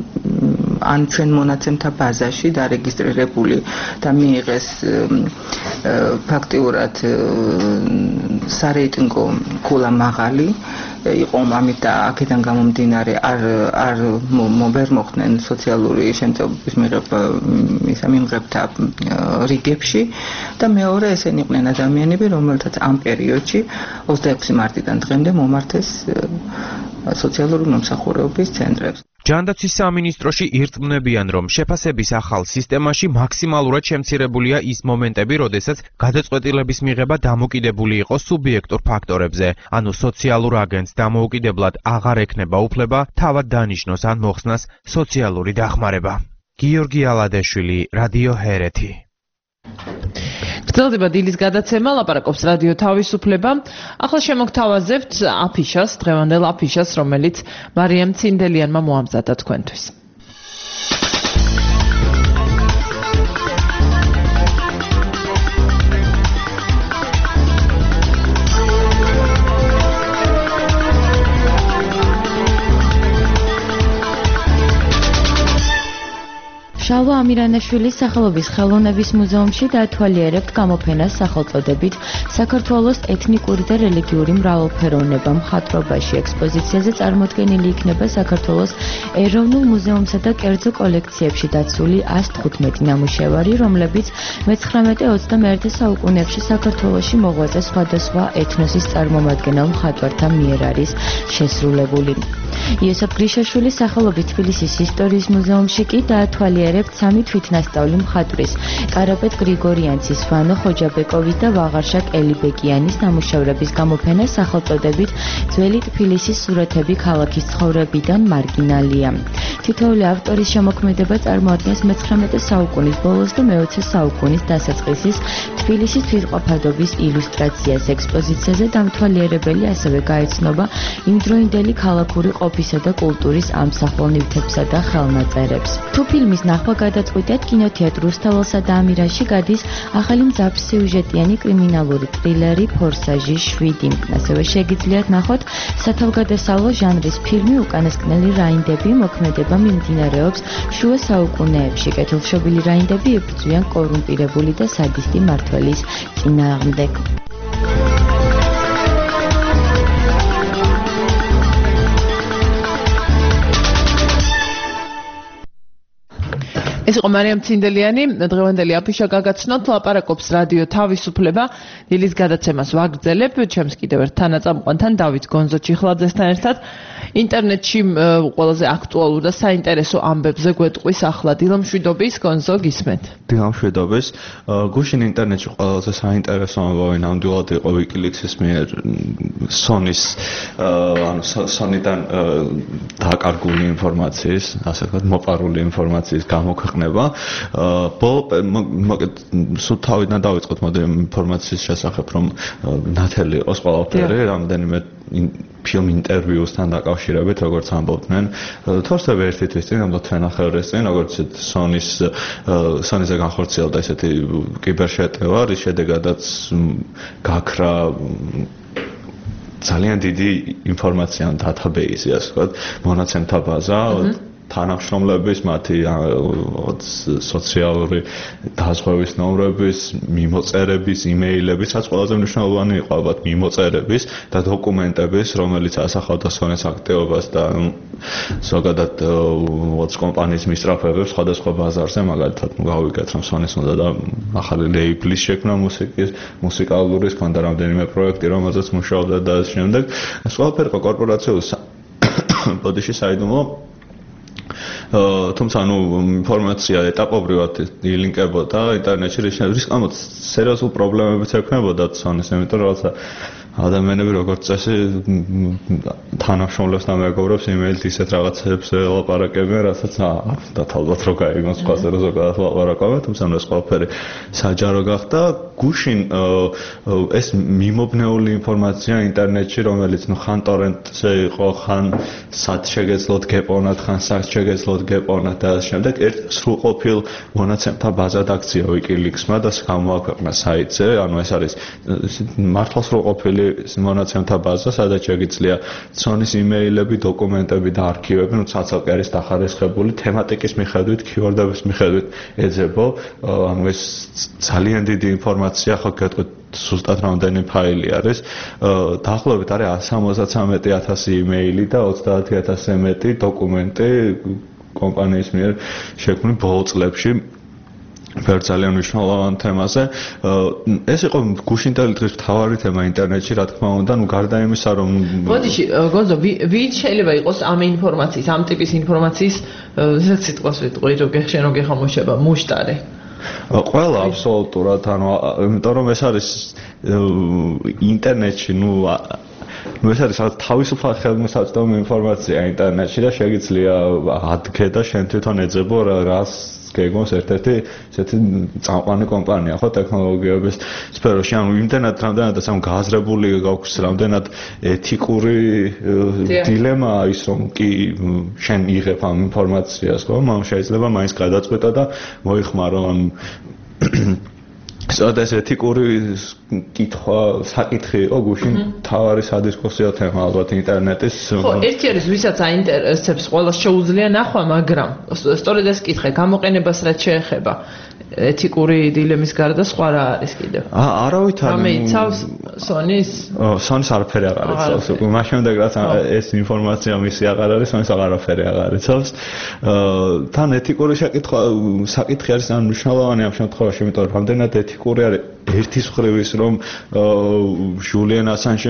S19: ან ჩვენ მონაცემთა ბაზაში დარეგისტრირებული და მიიღეს ფაქტიურად სარეიტინგო ქულა მაღალი იყო, ამით და აქედან გამომდინარე არ არ ვერ მოხდნენ სოციალური შემწეობის მიღება ისა მიმღებთა რიგებში და მეორე ესენი იყვნენ ადამიანები, რომელთაც ამ პერიოდში ოცდაექვსი მარტიდან დღემდე მომართეს სოციალური მომსახურეობის ცენტრებს.
S15: ჯანდაცვის სამინისტროში ირწმუნებიან, რომ შეფასების ახალ სისტემაში მაქსიმალურად შემცირებულია ის მომენტები, როდესაც გადაწყვეტილების მიღება დამოკიდებული იყო სუბიექტურ ფაქტორებზე, ანუ სოციალურ აგენტს დამოუკიდებლად აღარ ექნება უფლება თავად დანიშნოს ან მოხსნას სოციალური დახმარება. გიორგი ალადაშვილი, რადიო ჰერეთი.
S2: გრძელდება დილის გადაცემა, ლაპარაკობს რადიო თავისუფლება. ახლა შემოგთავაზებთ აფიშას, დღევანდელ აფიშას, რომელიც მარიამ ცინდელიანმა მოამზადა თქვენთვის.
S7: შალვა ამირანაშვილის სახელობის ხელოვნების მუზეუმში დაათვალიერებთ გამოფენას სახელწოდებით საქართველოს ეთნიკური და რელიგიური მრავალფეროვნება მხატვრობაში. ექსპოზიციაზე წარმოდგენილი იქნება საქართველოს ეროვნულ მუზეუმსა და კერძო კოლექციებში დაცული ასი თხუთმეტი ნამუშევარი, რომლებიც მეცხრამეტე ოცდამეერთე საუკუნეებში საქართველოში მოღვაწე სხვადასხვა ეთნოსის წარმომადგენელ მხატვართა მიერ არის შესრულებული. იოსებ გრიშაშვილის სახელობის თბილისის ისტორიის მუზეუმში კი დაათვალიერებთ სამი თვითნასწავლი მხატვრის კარაპეტ გრიგორიანცის, ვანო ხოჯაბეკოვის და ვაღარშაკ ელიბეკიანის ნამუშევრების გამოფენა სახელწოდებით ძველი თბილისის სურათები ქალაქის ცხოვრებიდან მარგინალია.
S20: თითოეული ავტორის შემოქმედება წარმოადგენს მეცხრამეტე საუკუნის ბოლოს და მეოცე საუკუნის დასაწყისის თბილისის თვითყოფადობის ილუსტრაციას. ექსპოზიციაზე დამთვალიერებელი ასევე გაეცნობა იმდროინდელი ქალაქური ყოფისა და კულტურის ამსახველ ნივთებსა და ხელნაწერებს. თუ ფილმის ნახვა გადაწყვიტეთ, კინოთეატრ რუსთაველსა და ამირანში გადის ახალი მძაფრ-სიუჟეტიანი კრიმინალური ტრილერი ფორსაჟი შვიდი. ასევე შეგიძლიათ ნახოთ სათავგადასავლო ჟანრის ფილმი უკანასკნელი რაინდები. მოქმედება მიმდინარეობს შუა საუკუნეებში. კეთილშობილი რაინდები იბრძვიან კორუმპირებული და სადისტი მმართველის წინააღმდეგ.
S2: ეს იყო მარიამ ცინდელიანი, დღევანდელი აფიშა გაგაცნოთ, ლაპარაკობს რადიო თავისუფლება. დილის გადაცემას ვაგრძელებ, ჩემს კიდევ ერთ თანაწამყვანთან დავით გონზო-ჩიხლაძესთან ერთად. ინტერნეტში ყველაზე აქტუალურ და საინტერესო ამბებზე გვეტყვის ახლა დილა მშვიდობის, გონზო, გისმენთ.
S21: დილა მშვიდობის. გუშინ ინტერნეტში ყველაზე საინტერესო ამბავი ნამდვილად იყო WikiLeaks-ის მიერ Sony-ს, ანუ Sony-დან დაკარგული ინფორმაციის, ასე ვთქვათ, მოპარული ინფორმაციის გამოქვეყნება. მოკეთ სულ თავიდან დავიწყოთ მოდელი ინფორმაციის შესახებ, რომ ნათელი იყოს ყველაფერი, რამდენიმე ფილმ ინტერვიუსთან დაკავშირებით, როგორც ამბობდნენ. თორსები ერთი თვის წინ, ამბობ თვენახევრის წინ, როგორც Sony-ს Sony-ზე განხორციელდა ესეთი კიბერშეტევა, რის შედეგადაც გაქრა ძალიან დიდი ინფორმაცია დატაბეისი, ასე ვთქვათ, მონაცემთა ბაზა. თანამშრომლების, მათი სოციალური დაზღვევის ნომრების, მიმოწერების, იმეილების, რაც ყველაზე მნიშვნელოვანი იყო ალბათ მიმოწერების და დოკუმენტების, რომელიც ასახავდა Sony-ს აქტივობას და ზოგადად კომპანიის მისწრაფებებს სხვადასხვა ბაზარზე, მაგალითად, გავიგეთ, რომ Sony-ს უნდა და ახალი ლეიბლის შექმნა მუსიკის, მუსიკალურის, ქონდა რამდენიმე პროექტი, რომელზეც მუშაობდა და ამ შემდეგ. ეს ყველაფერი იყო კორპორაციულ ბოდიში საიდუმლო. თუმცა ანუ ინფორმაცია ეტაპობრივად ილინკებოდა ინტერნეტში, რის გამოც სერიოზულ პრობლემებიც ექნებოდა Sony-ს, იმიტომ რომ რაღაცა ადამიანები როგორც წესი თანამშრომლებს და მეგობრებს იმეილით ისეთ რაღაცებს ელაპარაკებიან, რასაც დათალბათ რო გაიგონ სხვაზე რო ზოგადად ლაპარაკობენ, თუმცა ეს ყველაფერი საჯარო გახდა. გუშინ ეს მიმობნეული ინფორმაცია ინტერნეტში, რომელიც ნუ ხან ტორენტზე იყო, ხან სად შეგეძლოთ გეპოვნათ, ხან სად შეგეძლოთ გეპოვნათ და ამ შემდეგ ერთ სრულყოფილ მონაცემთა ბაზად აქცია WikiLeaks-მა და გამოაქვეყნა საიტზე, ანუ ეს არის მართლა სრულყოფილი მონაცემთა ბაზა, სადაც შეგიძლია Sony-ს იმეილები, დოკუმენტები და არქივები, ну ცალ-ცალკე არის დახარისხებული თემატიკის მიხედვით, ქიორდების მიხედვით ეძებო, ანუ ეს ძალიან დიდი ინფორმაცია, ხო გეტყვით ზუსტად რამდენი ფაილი არის. დაახლოებით არის one hundred seventy-three thousand იმეილი და ოცდაათი ათასზე მეტი დოკუმენტი კომპანიის მიერ შექმნილი ბოლო წლებში. ვერ ძალიან მნიშვნელოვან თემაზე. ეს იყო გუშინდელი დღის მთავარი თემა ინტერნეტში, რა თქმა უნდა, ну გარდა იმისა, რომ
S2: ბოდიში, გონზო, ვინ შეიძლება იყოს ამ ინფორმაციის, ამ ტიპის ინფორმაციის, ესეც სიტყვას ვიტყვი, რომ გეხშენო გეხამოშება, მუშტარი.
S21: ყველა აბსოლუტურად, ანუ იმიტომ რომ ეს არის ინტერნეტში, ну ну ეს არის თავისუფლად ხელმისაწვდომი ინფორმაცია ინტერნეტში და შეგიძლია ადგე და შენ თვითონ ეძებო რას გეგმოს ერთ-ერთი ესეთი წამყვანი კომპანია ხო ტექნოლოგიების სფეროში. ანუ იმდენად რამდენადაც ამ გააზრებული გაქვს რამდენად ეთიკური დილემაა ის რომ კი შენ იღებ ამ ინფორმაციას ხო, მაგრამ შეიძლება მაინც გადაწყვეტა და მოიხმარო ან სადა ეს ეთიკური კითხვა, საკითხი იყო გუშინ თავარი სადისკუსიო თემა ალბათ ინტერნეტის.
S2: ხო, ერთი არის ვისაც აინტერესებს ყველას შეუძლია ნახვა, მაგრამ სწორედ ეს კითხე გამოყენებას რაც შეეხება ეთიკური დილემის გარდა სხვა რა არის კიდევ?
S21: აა, არავითარი.
S2: რა მეიცავს Sony-ს?
S21: Sony-ს არაფერი აღარ იცავს. მას შემდეგ რაც ეს ინფორმაცია მისი აღარ არის, Sony-ს აღარაფერი აღარ იცავს. აა, თან ეთიკური საკითხვა, საკითხი არის ან მნიშვნელოვანი ამ შემთხვევაში, იმიტომ რომ რამდენად ეთიკური არის ერთის მხრივ ის რომ ჟულიან ასანჟი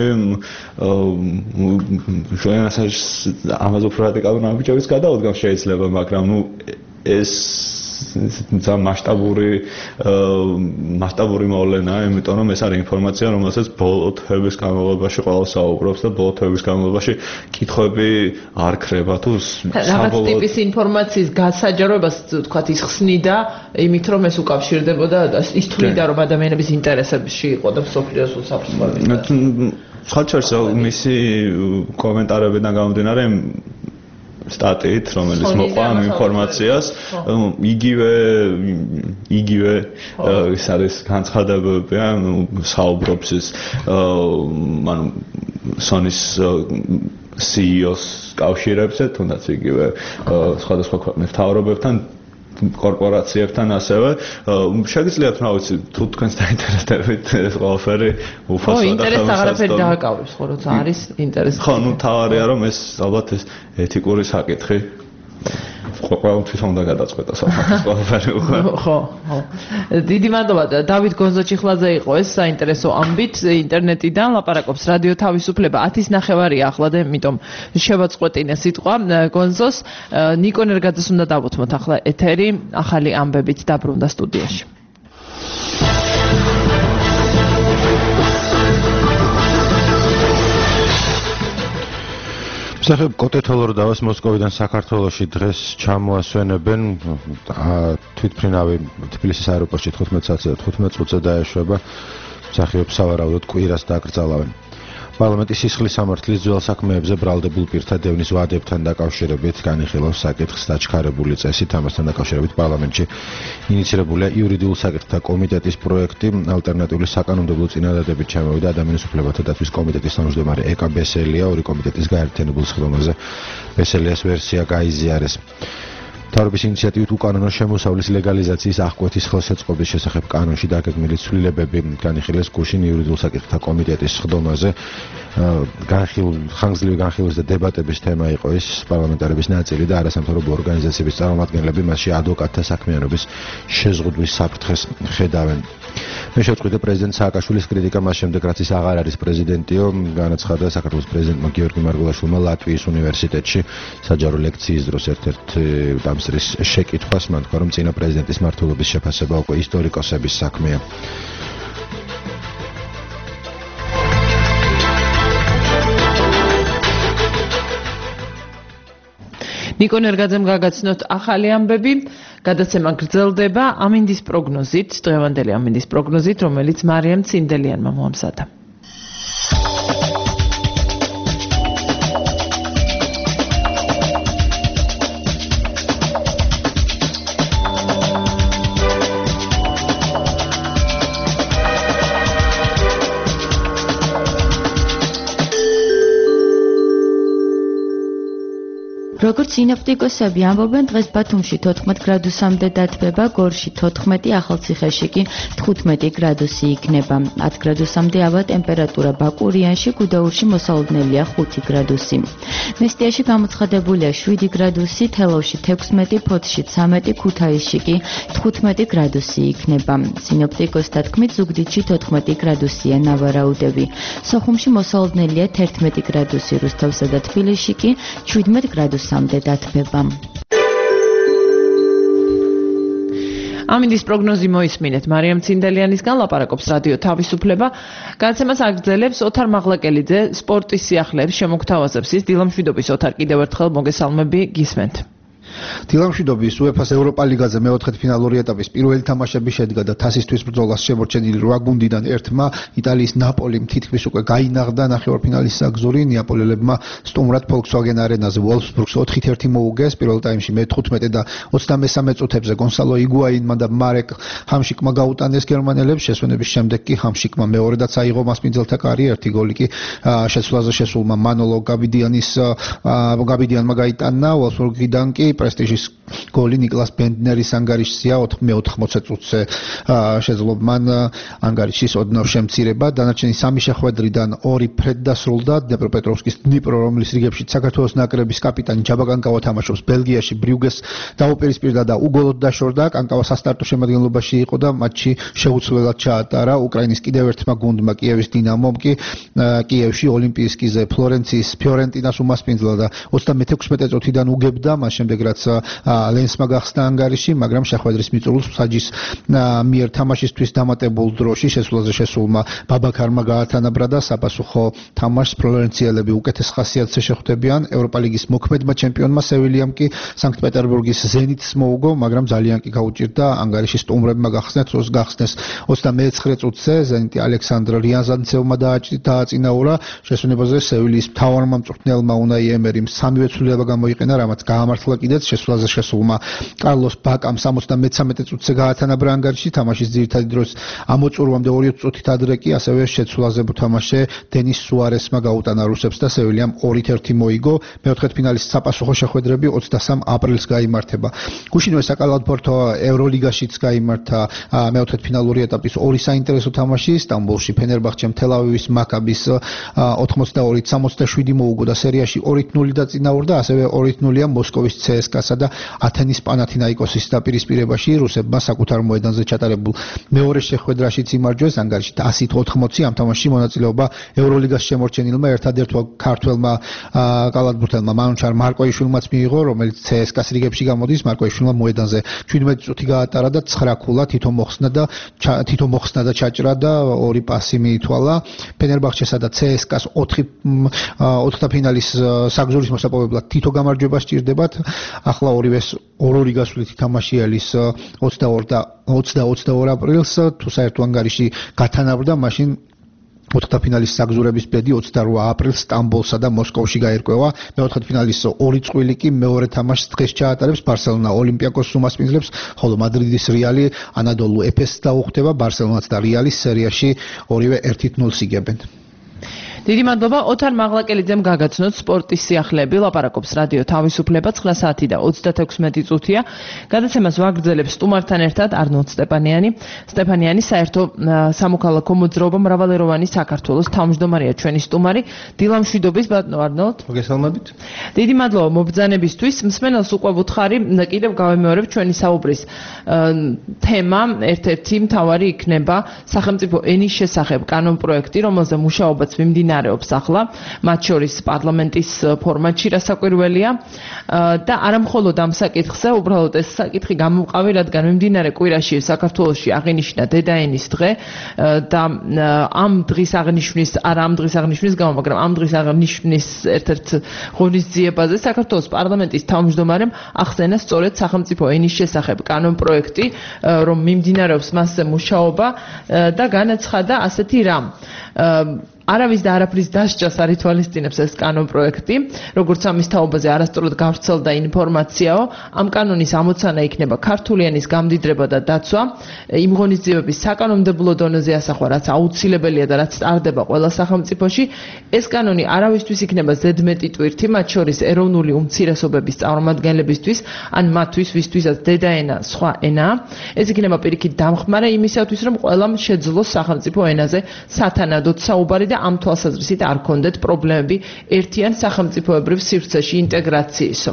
S21: ჟულიან ასანჟი ამაზე უფრო რადიკალურ ნაბიჯებს გადაუდგა შეიძლება, მაგრამ ნუ ეს ძალიან მასშტაბური მასშტაბური მოვლენაა, იმიტომ რომ ეს არის ინფორმაცია, რომელსაც ბოლო თვეების განმავლობაში ყველა საუბრობს და ბოლო თვეების განმავლობაში კითხვები არ ქრება თუ
S2: რაღაც ტიპის ინფორმაციის გასაჯაროებას თქვათ იხსნიდა იმით რომ ეს უკავშირდებოდა ის თვლიდა რომ ადამიანების ინტერესებში იყო და სოფლიოს უსაფრთხოებია.
S21: ხალხშორსა მისი კომენტარებიდან გამომდინარე სტატიით, რომელიც მოყვა ამ ინფორმაციას, იგივე იგივე ის არის განცხადებები, ანუ საუბრობს ის ანუ სონის სი ი ოს კავშირებზე, თუნდაც იგივე სხვადასხვა ქვეყნის მთავრობებთან კორპორაციებთან ასევე შეგიძლიათ რა ვიცი თუ თქვენს დაინტერესებით ეს ყველაფერი უფასო და
S2: ინტერესი აღარაფერი დააკავებს ხო როცა არის ინტერესი
S21: ხო ნუ თავარია რომ ეს ალბათ ეს ეთიკური საკითხი ყველთვის უნდა გადაწყვეტოს ახლა ყველაფერი უკვე
S2: ხო ხო დიდი მადლობა დავით გონზოჩიხლაძე იყო ეს საინტერესო ამბით ინტერნეტიდან ლაპარაკობს რადიო თავისუფლება ათის ნახევარია ახლა და იმიტომ შევაწყვეტინე სიტყვა გონზოს ნიკო ნერგაძეს უნდა დავუთმოთ ახლა ეთერი ახალი ამბებით დაბრუნდა სტუდიაში
S3: სახებ კოტეთოლორ დავას მოსკოვიდან საქართველოში დღეს ჩამოასვენებენ თვითმფრინავი თბილისის აეროპორტში თხუთმეტ საათზე და თხუთმეტ წუთზე დაეშვება მსახიობ სავარაუდოდ კვირას დაკრძალავენ პარლამენტის სისხლის სამართლის ძველ საქმეებზე ბრალდებულ პირთა დევნის ვადებთან დაკავშირებით განიხილავს საკითხს დაჩქარებული წესით ამასთან დაკავშირებით პარლამენტში ინიცირებულია იურიდიულ საკითხთა კომიტეტის პროექტი ალტერნატიული საკანონმდებლო წინადადებით ჩამოვიდა ადამიანის უფლებათა დაცვის კომიტეტის თავმჯდომარე ეკა ბესელია ორი კომიტეტის გაერთიანებულ სხდომაზე ბესელიას ვერსია გაიზიარეს თავრობის ინიციატივით უკანონო შემოსავლის ლეგალიზაციის აღკვეთის ხელშეწყობის შესახებ კანონში დაგეგმილი ცვლილებები განიხილეს გუშინ იურიდიულ საკითხთა კომიტეტის სხდომაზე განხილულ ხანგრძლივი განხილვის და დებატების თემა იყო ეს პარლამენტარების ნაწილი და არასამთავრობო ორგანიზაციების წარმომადგენლები მასში ადვოკატთა საქმიანობის შეზღუდვის საფრთხეს ხედავენ მე შევწყვიტე პრეზიდენტ სააკაშვილის კრიტიკა მას შემდეგ რაც ის აღარ არის პრეზიდენტიო განაცხადა საქართველოს პრეზიდენტმა გიორგი მარგულაშვილმა ლატვიის უნივერსიტეტში საჯარო ლექციის დროს ერთ-ერთ დამსრის შეკითხვას მან თქვა რომ წინა პრეზიდენტის მმართველობის შეფასება უკვე ისტორიკოსების საქმეა
S2: ნიკო ნერგაძემ გაგაცნოთ ახალი ამბები გადაცემა გრძელდება ამინდის პროგნოზით დღევანდელი ამინდის პროგნოზით რომელიც მარიამ ცინდელიანმა მოამზადა
S20: როგორც სინოპტიკოსები ამბობენ, დღეს ბათუმში თოთხმეტ გრადუსამდე დათბება, გორში თოთხმეტი, ახალციხეში კი თხუთმეტი გრადუსი იქნება. ათ გრადუსამდე ავა ტემპერატურა ბაკურიანში, გუდაურში მოსალოდნელია ხუთი გრადუსი. მესტიაში გამოცხადებულია შვიდი გრადუსი, თელავში თექვსმეტი, ფოთში ცამეტი, ქუთაისში კი თხუთმეტი გრადუსი იქნება. სინოპტიკოსთა თქმით, ზუგდიდში თოთხმეტი გრადუსია ნავარაუდები. სოხუმში მოსალოდნელია თერთმეტი გრადუსი, რუსთავსა და თბილისში კი შვიდმეტ გრადუსიამდე დათბება. ამინდის პროგნოზი მოისმინეთ მარიამ ცინდელიანისგან ლაპარაკობს რადიო თავისუფლება. გადაცემას აგრძელებს ოთარ მაღლაკელიძე სპორტის სიახლეებს შემოგთავაზებს ის დილამშვიდობის ოთარ კიდევ ერთხელ მოგესალმები გისმენთ.
S1: დილამშვიდობის უეფას ევროპა ლიგაზე მეოთხედფინალური ეტაპის პირველი თამაშები შედგა და თასისთვის ბრძოლას შემორჩენილი რვა გუნდიდან ერთმა იტალიის ნაპოლიმ თითქმის უკვე გაინაღდა ნახევარფინალის საგზური ნეაპოლელებმა სტუმრად Volkswagen არენაზე Wolfsburgs ოთხით ერთი მოუგეს პირველ ტაიმში მეთხუთმეტე და ოცდამესამე წუთებზე გონსალო იგუაინმა და მარეკ ჰამშიკმა გაუტანეს გერმანელებს შესვენების შემდეგ კი ჰამშიკმა მეორედაც აიღო მასპინძელთა კარი ერთი გოლი კი შეცვლაზე შესულმა მანოლო გაბიდიანის გაბიდიანმა გაიტანა Wolfsburgიდან კი პრესტიჟის გოლი ნიკლას ბენდნერის ანგარიშია მეოთხმოცე წუთზე შეძლო მან ანგარიშის ოდნავ შემცირება დანარჩენი სამი შეხვედრიდან ორი ფრედ დასრულდა დნეპროპეტროვსკის დნიპრო რომლის რიგებში საქართველოს ნაკრების კაპიტანი ჯაბა კანკავა თამაშობს ბელგიაში ბრიუგეს დაუპირისპირდა და უგოლოდ დაშორდა კანკავა სასტარტო შემადგენლობაში იყო და მატჩი შეუცვლელად ჩაატარა უკრაინის კიდევ ერთმა გუნდმა კიევის დინამომ კი კიევში ოლიმპიისკიზე ფლორენციის ფიორენტინას უმასპინძლა და ოცდამეთექვსმეტე წუთიდან უგებდა მას შემდეგ რაც რაც ლენსმა გახსნა ანგარიში, მაგრამ შეხვედრის მიწურულს მსაჯის მიერ თამაშისთვის დამატებულ დროში შესულაზე შესულმა ბაბაქარმა გაათანაბრა და საპასუხო თამაშს ფლორენციელები უკეთეს ხასიათზე შეხვდებიან. ევროპა ლიგის მოქმედმა ჩემპიონმა სევილიამ კი სანქტ-პეტერბურგის ზენიტს მოუგო, მაგრამ ძალიან კი გაუჭირდა ანგარიში სტუმრებმა გახსნეს გახსნეს ოცდამეცხრე წუთზე ზენიტი ალექსანდრ რიანზანცევმა დააწინაურა. შესვენებაზე სევილიის მთავარმა მწვრთნელმა უნაი ემერიმ სამივე ცვლილება გამოიყენა, რამაც გაამართლა კიდეც შესვლაზე შესულმა კარლოს ბაკამ სამოცდამეცამეტე წუთზე გაათანაბრა ანგარიში. თამაშის ძირითადი დროს ამოწურვამდე ოცდაოთხ წუთით ადრე კი ასევე შეცვლაზე მოთამაშე დენის სუარესმა გაუტანა რუსებს და სევილიამ ორით ერთი მოიგო. მეოთხედფინალის sapasukho შეხვედრები ოცდასამ აპრილს გაიმართება. გუშინვე საკალათბურთო ევროლიგაშიც გაიმართა მეოთხედფინალური ეტაპის ორი საინტერესო თამაში. სტამბოლში ფენერბახჩემ თელ-ავივის მაკაბის ოთხმოცდაორით სამოცდაშვიდი მოუგო და სერიაში ორით ნული დაწინაურდა, ასევე ორით ნულია მოსკოვის ცე ეს კა-სა და ათენის პანათინაიკოსის დაპირისპირებაში. რუსებმა საკუთარ მოედანზე ჩატარებულ მეორე შეხვედრაშიც იმარჯვეს. ანგარიშით ასით ოთხმოცი ამ თამაშში მონაწილეობა ევროლიგას შემორჩენილმა ერთადერთმა ქართველმა კალათბურთელმა მანუჩარ მარკოიშვილმაც მიიღო, რომელიც ცე ეს კა-ს რიგებში გამოდის. მარკოიშვილმა მოედანზე შვიდმეტი წუთი გაატარა და ცხრა ქულა თითო მოხსნა და თითო მოხსნა და ჩაჭრა და ორი პასი მიითვალა. ფენერბახჩესა და ცე ეს კა-ს ოთხი ოთხთაფინალის საგზურის მოსაპოვებლად თითო გამარჯვება სჭირდებათ. ახლა ორივეს ორ-ორი გასვლით თამაშიალის ოცდაორი და ოცდა-ოცდაორი აპრილს თუ საერთო ანგარიში გათანაბრდა, მაშინ ოთხთაფინალის საგზურების ბედი ოცდარვა აპრილს სტამბოლსა და მოსკოვში გაერკვევა. მეოთხედფინალის ორი წყვილი კი მეორე თამაშს დღეს ჩაატარებს. ბარსელონა ოლიმპიაკოსს უმასპინძლებს, ხოლო მადრიდის რეალი ანადოლუ ეფესს დაუხვდება. ბარსელონაც და რეალი სერიაში ორივე ერთით ნულს იგებენ.
S2: დიდი მადლობა. ოთარ მაღლაკელიძემ გაგაცნოთ სპორტის სიახლეები. ლაპარაკობს რადიო თავისუფლება. ცხრა საათი და ოცდათექვსმეტი წუთია. გადაცემას ვაგრძელებს სტუმართან ერთად არნოლდ სტეპანიანი. სტეპანიანი საერთო სამოქალაქო მოძრაობა მრავალეროვანი საქართველოს თავმჯდომარეა ჩვენი სტუმარი. დილამშვიდობის ბატონო არნოლდ.
S6: მოგესალმებით.
S2: დიდი მადლობა მობრძანებისთვის. მსმენელს უკვე ვუთხარი, კიდევ გავემეორებ ჩვენი საუბრის თემა. ერთ-ერთი მთავარი იქნება სახელმწიფო ენის შესახებ კანონპროექტი, რომელზე მუშაობაც მიმდინარეობს ახლა, მათ შორის პარლამენტის ფორმატში რასაკვირველია და არა მხოლოდ ამ საკითხზე, უბრალოდ ეს საკითხი გამოვყავი, რადგან მიმდინარე კვირაში საქართველოში აღინიშნა დედაენის დღე და ამ დღის აღნიშვნის, არა ამ დღის აღნიშვნის გამო, მაგრამ ამ დღის აღნიშვნის ერთ-ერთ ღონისძიებაზე საქართველოს პარლამენტის თავმჯდომარემ ახსენა სწორედ სახელმწიფო ენის შესახებ კანონპროექტი, რომ მიმდინარეობს მასზე მუშაობა და განაცხადა ასეთი რამ. არავის და არაფრის დასჯას არ ითვალისწინებს ეს კანონპროექტი, როგორც ამის თაობაზე არასწორად გავრცელდა ინფორმაციაო. ამ კანონის ამოცანა იქნება ქართული ენის გამდიდრება და დაცვა, იმ ღონისძიებების საკანონმდებლო დონეზე ასახვა, რაც აუცილებელია და რაც ტარდება ყველა სახელმწიფოში. ეს კანონი არავისთვის იქნება ზედმეტი ტვირთი, მათ შორის ეროვნული უმცირესობების წარმომადგენლებისთვის, ან მათთვის, ვისთვისაც დედაენა სხვა ენაა. ეს იქნება პირიქით დამხმარე იმისათვის, რომ ყველამ შეძლოს სახელმწიფო ენაზე სათანადოდ საუბარი და ამ თვალსაზრისით არ ქონდეთ პრობლემები ერთიან სახელმწიფოებრივ სივრცეში ინტეგრაციისო.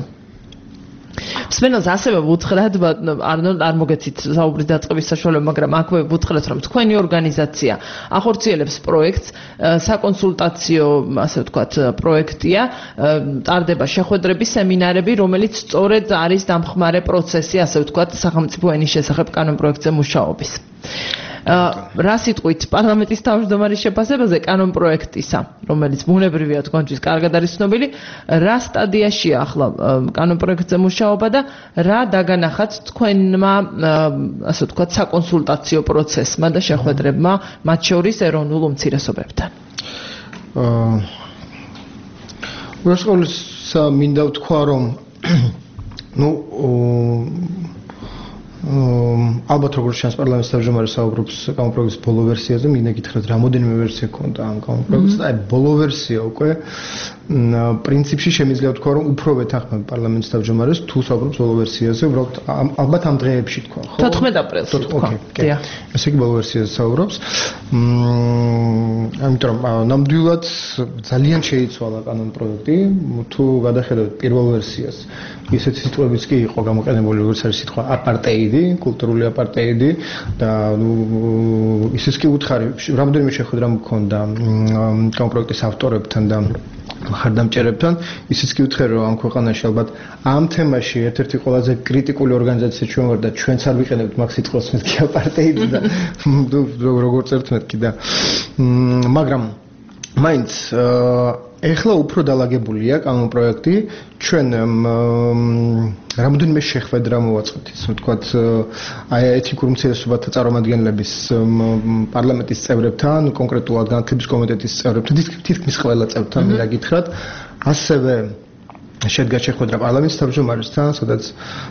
S2: მსმენელს ასევე ვუთხრათ, არნოლდ არ მოგეცით საუბრის დაწყების საშუალება, მაგრამ აქვე ვუთხრათ, რომ თქვენი ორგანიზაცია ახორციელებს პროექტს, საკონსულტაციო, ასე ვთქვათ, პროექტია, ტარდება შეხვედრები, სემინარები, რომელიც სწორედ არის დამხმარე პროცესი, ასე ვთქვათ, სახელმწიფო ენის შესახებ კანონპროექტზე მუშაობის. რა სიტყვით პარლამენტის თავმჯდომარის შეფასებაზე კანონპროექტისა, რომელიც ბუნებრივია თქვენთვის კარგად არის ცნობილი, რა სტადიაშია ახლა კანონპროექტზე მუშაობა და რა დაგანახათ თქვენმა, ასე ვთქვათ, საკონსულტაციო პროცესმა და შეხვედრებმა, მათ შორის ეროვნულ უმცირესობებთან?
S6: აა უბრალოდ მინდა ვთქვა, რომ ნუ ალბათ როგორც ჩანს პარლამენტის თავმჯდომარე საუბრობს კანონპროექტის ბოლო ვერსიაზე, მინდა გითხრათ, რამოდენიმე ვერსია ქონდა ამ კანონპროექტს და აი ბოლო ვერსია უკვე პრინციპში შემიძლია ვთქვა, რომ უფრო ვეთანხმები პარლამენტის თავმჯდომარეს თუ საუბრობს ბოლო ვერსიაზე, უბრალოდ ალბათ ამ დღეებში თქვა, ხო?
S2: თოთხმეტ აპრილს თქვა.
S6: დიახ. ესე იგი ბოლო ვერსიაზე საუბრობს. მმ ამიტომ ნამდვილად ძალიან შეიცვალა კანონპროექტი, თუ გადახედავთ პირველ ვერსიას. ისეთი სიტყვებიც კი იყო გამოყენებული, როგორც არის სიტყვა აპარტეიდი, კულტურული აპარტეიდი აპარტეიდი და ნუ ისიც კი უთხარი, რამდენიმე შეხვედრა მქონდა კამპროექტის ავტორებთან და მხარდამჭერებთან, ისიც კი უთხარ რომ ამ ქვეყანაში ალბათ ამ თემაში ერთ-ერთი ყველაზე კრიტიკული ორგანიზაცია ჩვენ ვარ და ჩვენც არ ვიყენებთ მაგ სიტყვას მეთქი აპარტეიდი და როგორც ერთმეთქი და მაგრამ მაინც ეხლა უფრო დალაგებულია კანონპროექტი ჩვენ რამდენიმე შეხვედრა მოვაწყეთ ისე ვთქვათ აი ეთნიკურ უმცირესობათა წარმომადგენლების პარლამენტის წევრებთან კონკრეტულად განათლების კომიტეტის წევრებთან თითქმის ყველა წევრთან მინდა გითხრათ ასევე შედგა შეხვედრა პარლამენტის თავმჯდომარესთან სადაც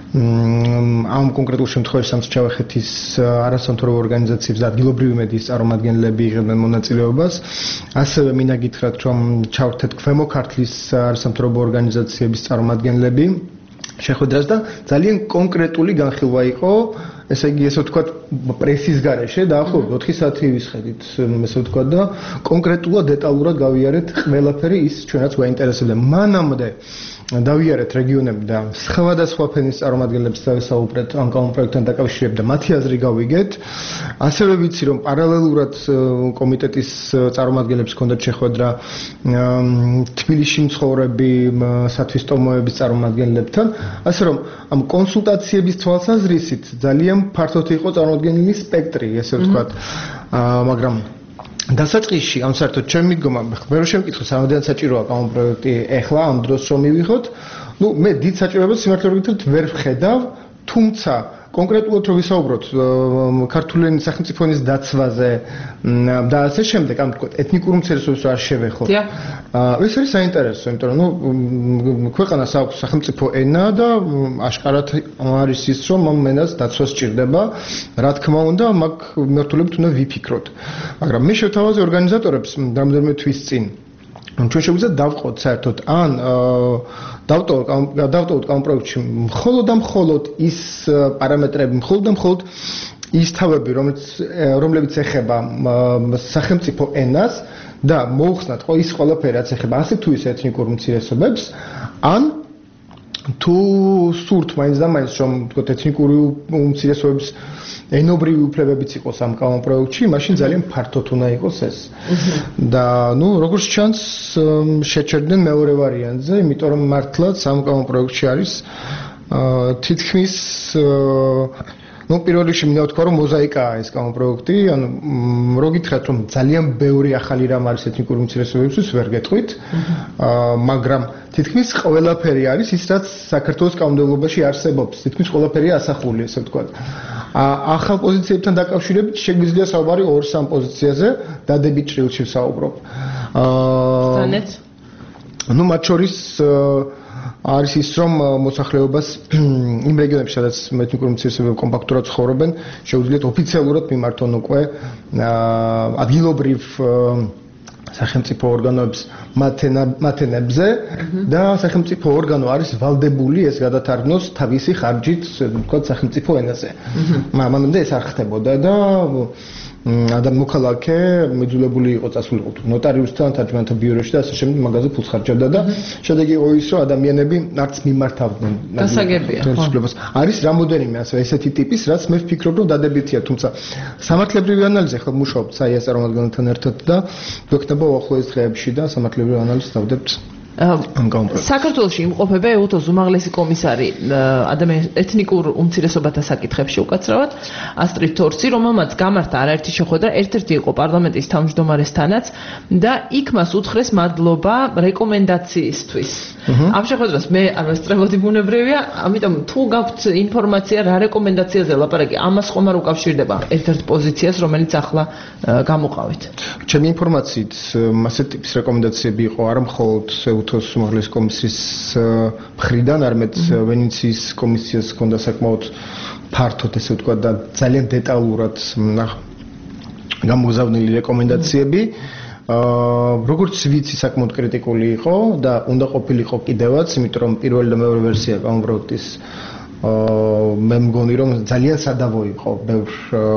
S6: ამ კონკრეტულ შემთხვევაში სამსჯავროხეთის არასამთავრობო ორგანიზაციების და ადგილობრივი მედიის წარმომადგენლები იღებდნენ მონაწილეობას ასევე მინდა გითხრათ რომ ჩავერთეთ ქვემო ქართლის არასამთავრობო ორგანიზაციების წარმომადგენლები შეხვედრას და ძალიან კონკრეტული განხილვა იყო ესე იგი ესე ვთქვათ პრესის გარეშე დაახლოებით ოთხი საათი ვისხედით ესე ვთქვათ და კონკრეტულად დეტალურად გავიარეთ ყველაფერი ის ჩვენაც გვაინტერესებდა მანამდე დავიარეთ რეგიონები და სხვადასხვა ფენის წარმომადგენლებს დავესაუბრეთ ამ კანონპროექტთან დაკავშირებით და მათი აზრი გავიგეთ. ასევე ვიცი რომ პარალელურად კომიტეტის წარმომადგენლებს ჰქონდათ შეხვედრა თბილისში მცხოვრები სათვისტომოების წარმომადგენლებთან, ასე რომ ამ კონსულტაციების თვალსაზრისით ძალიან ფართოდ იყო წარმოდგენილი სპექტრი, ესე ვთქვათ, მაგრამ დასაწყისში ამ საერთოდ ჩემი მიდგომა მე რო შემკითხო სამდენად საჭიროა კანონპროექტი ეხლა ამ დროს რომ მივიღოთ, ну მე დიდ საჭიროებას სიმართლე გითხრათ ვერ ვხედავ, თუმცა კონკრეტულად რო ვისაუბროთ ქართული ენის სახელმწიფო ენის დაცვაზე და ასე შემდეგ, ამ თქო ეთნიკურ უმცირესობებს არ შევეხო. ეს არის საინტერესო, იმიტომ რომ ნუ ქვეყანას აქვს სახელმწიფო ენა და აშკარად არის ის რომ ამ ენას დაცვა სჭირდება, რა თქმა უნდა, მაგ მართულებით უნდა ვიფიქროთ. მაგრამ მე შევთავაზე ორგანიზატორებს რამდენიმე თვის წინ ჩვენ შეგვიძლია დავყოთ საერთოდ ან დავტოვოთ დავტოვოთ კანონპროექტში მხოლოდ და მხოლოდ ის პარამეტრები, მხოლოდ და მხოლოდ ის თავები, რომელიც რომლებიც ეხება სახელმწიფო ენას და მოუხსნათ ის ყველაფერი, რაც ეხება ასე თუ ისე ეთნიკურ უმცირესობებს, ან თუ სურთ მაინც და მაინც რომ თქო ეთნიკური უმცირესობების ენობრივი უფლებებიც იყოს ამ კანონპროექტში, მაშინ ძალიან ფართოდ უნდა იყოს ეს. და ნუ როგორც ჩანს შეჩერდნენ მეორე ვარიანტზე, იმიტომ რომ მართლაც ამ კანონპროექტში არის თითქმის ну პირველ რიგში მინდა ვთქვა რომ მოზაიკაა ეს კანონპროექტი, ანუ რო გითხრათ რომ ძალიან ბევრი ახალი რამ არის ეთნიკური უმცირესობებისთვის ვერ გეტყვით, მაგრამ თითქმის ყველაფერი არის ის რაც საქართველოს კანონმდებლობაში არსებობს, თითქმის ყველაფერია ასახული, ესე ვთქვათ. ახალ პოზიციებთან დაკავშირებით შეგვიძლია საუბარი ორ სამ პოზიციაზე, დადებით ჭრილში ვსაუბრობ.
S2: თანაც
S6: ну მათ შორის არის ის რომ მოსახლეობას იმ რეგიონებში სადაც ეთნიკური უმცირესობები კომპაქტურად ცხოვრობენ შეუძლიათ ოფიციალურად მიმართონ უკვე ადგილობრივ სახელმწიფო ორგანოებს მათენებზე და სახელმწიფო ორგანო არის ვალდებული ეს გადათარგმნოს თავისი ხარჯით, ვთქვათ, სახელმწიფო ენაზე. მანამდე ეს არ ხდებოდა და адам მოქალაქე მიძულებული იყო წასულიყო ნოტარიუსთან, თარჯმანთა ბიუროში და ასე შემდეგ მაგაზე ფულს ხარჯავდა და შედეგი იყო ის რომ ადამიანები არც მიმართავდნენ
S2: გასაგებია.
S6: არის რამოდენიმე ასე ესეთი ტიპის, რაც მე ვფიქრობ რომ დადებითია, თუმცა სამართლებრივი ანალიზი ახლა მუშაობთ საიას წარმომადგენელთან ერთად და გვექნება უახლოეს დღეებში და სამართლებრივი ანალიზს დავდებთ.
S2: საქართველოში იმყოფება ეუთოს უმაღლესი კომისარი ადამიანის ეთნიკურ უმცირესობათა საკითხებში უკაცრავად ასტრიდ თორცი, რომელმაც გამართა არაერთი შეხვედრა, ერთ-ერთი იყო პარლამენტის თავმჯდომარესთანაც და იქ მას უთხრეს მადლობა რეკომენდაციისთვის. ამ შეხვედრას მე არ ვესწრებოდი ბუნებრივია, ამიტომ თუ გაქვთ ინფორმაცია რა რეკომენდაციაზე ლაპარაკი, ამას ხომ არ უკავშირდება ერთ-ერთ პოზიციას, რომელიც ახლა გამოყავით.
S6: ჩემი ინფორმაციით ასეთ ტიპის რეკომენდაციები იყო არა მხოლოდ ეუთოს უმაღლესი კომისრის მხრიდან, არამედ ვენეციის კომისიას ჰქონდა საკმაოდ ფართოდ ესე ვთქვა და ძალიან დეტალურად გამოგზავნილი რეკომენდაციები. როგორც ვიცი, საკმაოდ კრიტიკული იყო და უნდა ყოფილიყო კიდევაც, იმიტომ რომ პირველი და მეორე ვერსია კანონპროექტის მე მგონი რომ ძალიან სადავო იყო ბევრ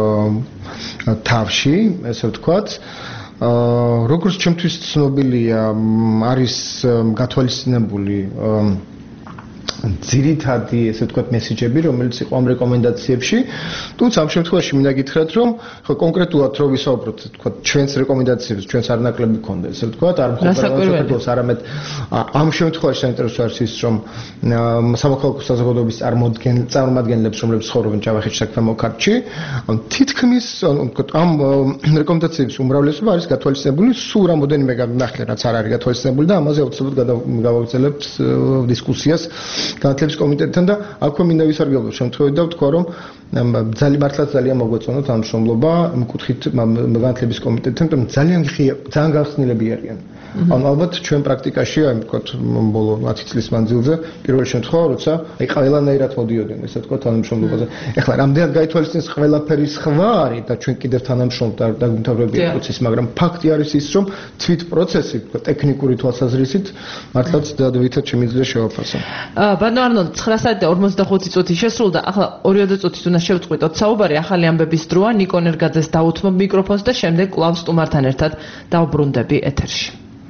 S6: თავში, ესე ვთქვათ. როგორც ჩემთვის ცნობილია, არის გათვალისწინებული ძირითადი, ესე ვთქვათ, მესიჯები, რომელიც იყო ამ რეკომენდაციებში. თუმცა ამ შემთხვევაში მინდა გითხრათ, რომ ხო კონკრეტულად რო ვისაუბროთ, ვთქვათ, ჩვენს რეკომენდაციებს, ჩვენს არნაკლები გქონდა, ესე ვთქვათ, არ მხოლოდ საქართველოს, არამედ ამ შემთხვევაში საინტერესო არის ის, რომ სამოქალაქო საზოგადოების წარმომადგენლებს, რომლებიც ცხოვრობენ ჯავახეთში საქმე ქართლში, თითქმის, ვთქვათ, ამ რეკომენდაციების უმრავლესობა არის გათვალისწინებული, სულ რამოდენიმე გამახლა, რაც არ არის გათვალისწინებული და ამაზე აუცილებლად გავაგრძელებთ დისკუსიას განათლების კომიტეტთან და აქვე მინდა ვისარგებლო შემთხვევით და ვთქვა, რომ ძალიან მართლაც ძალიან მოგვეწონოთ ამ შრომლობა მკუთხით განათლების კომიტეტთან, რომ ძალიან ძალიან გახსნილები არიან. ანუ ალბათ ჩვენ პრაქტიკაში, აი ვთქვათ, ბოლო ათი წლის მანძილზე პირველი შემთხვევა, როცა აი ყველანაირად მოდიოდნენ, ესე ვთქვათ, თანამშრომლობაზე. ეხლა რამდენად გაითვალისწინეს ყველაფერი სხვა არის და ჩვენ კიდევ თანამშრომლობთ და დაგვიმთავრებია პროცესი, მაგრამ ფაქტი არის ის, რომ თვით პროცესი, ვთქვათ, ტექნიკური თვალსაზრისით მართლაც დადებითად შემიძლია შევაფასო.
S2: ბატონო არნოლდ, ცხრა საათი და ორმოცდახუთი წუთი შესრულდა. ახლა ორი წუთით უნდა შევწყვიტოთ საუბარი, ახალი ამბების დროა, ნიკონ ერგაძეს დაუთმობ მიკროფონს და შემდეგ კვლავ სტუმართან ერთად დავბრუნდები ეთერში.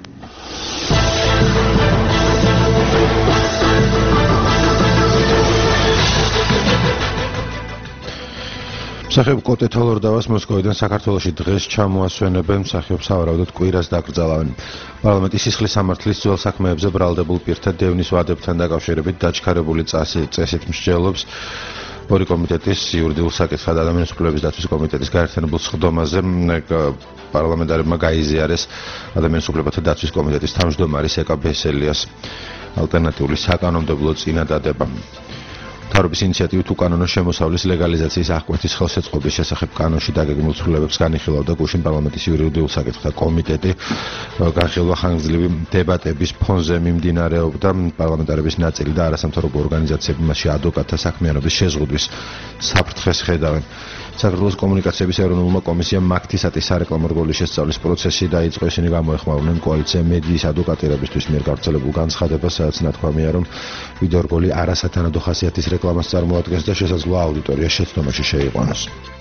S3: მსახიობ კოტე თოლორდავას მოსკოვიდან საქართველოში დღეს ჩამოასვენებენ, მსახიობს სავარაუდოდ კვირას დაკრძალავენ. პარლამენტის სისხლის სამართლის ძველ საქმეებზე ბრალდებულ პირთა დევნის ვადებთან დაკავშირებით დაჩქარებული წესით მსჯელობს ორი კომიტეტის იურიდიულ საკითხთა და ადამიანის უფლებების დაცვის კომიტეტის გაერთიანებულ სხდომაზე პარლამენტარებმა გაიზიარეს ადამიანის უფლებათა დაცვის კომიტეტის თავმჯდომარის ეკა ბესელიას ალტერნატიული საკანონმდებლო წინადადება. მთავრობის ინიციატივით უკანონო შემოსავლის ლეგალიზაციის აღკვეთის ხელშეწყობის შესახებ კანონში დაგეგმილ ცვლილებებს განიხილავდა გუშინ პარლამენტის იურიდიულ საკითხთა კომიტეტი. განხილვა ხანგრძლივი დებატების ფონზე მიმდინარეობდა, პარლამენტარების ნაწილი და არასამთავრობო ორგანიზაციები მასში ადვოკატთა საქმიანობის შეზღუდვის საფრთხეს ხედავენ. საქართველოს კომუნიკაციების ეროვნულმა კომისიამ მაგთისატის სარეკლამო რგოლის შესწავლის პროცესი დაიწყო. ისინი გამოეხმაურნენ კოალიციამ მედიის ადვოკატირებისთვის მიერ გავრცელებულ განცხადებას, სადაც ნათქვამია, რომ ვიდეო რგოლი არასათანადო ხასიათის რეკლამას წარმოადგენს და შესაძლოა აუდიტორია შეცდომაში შეიყვანოს.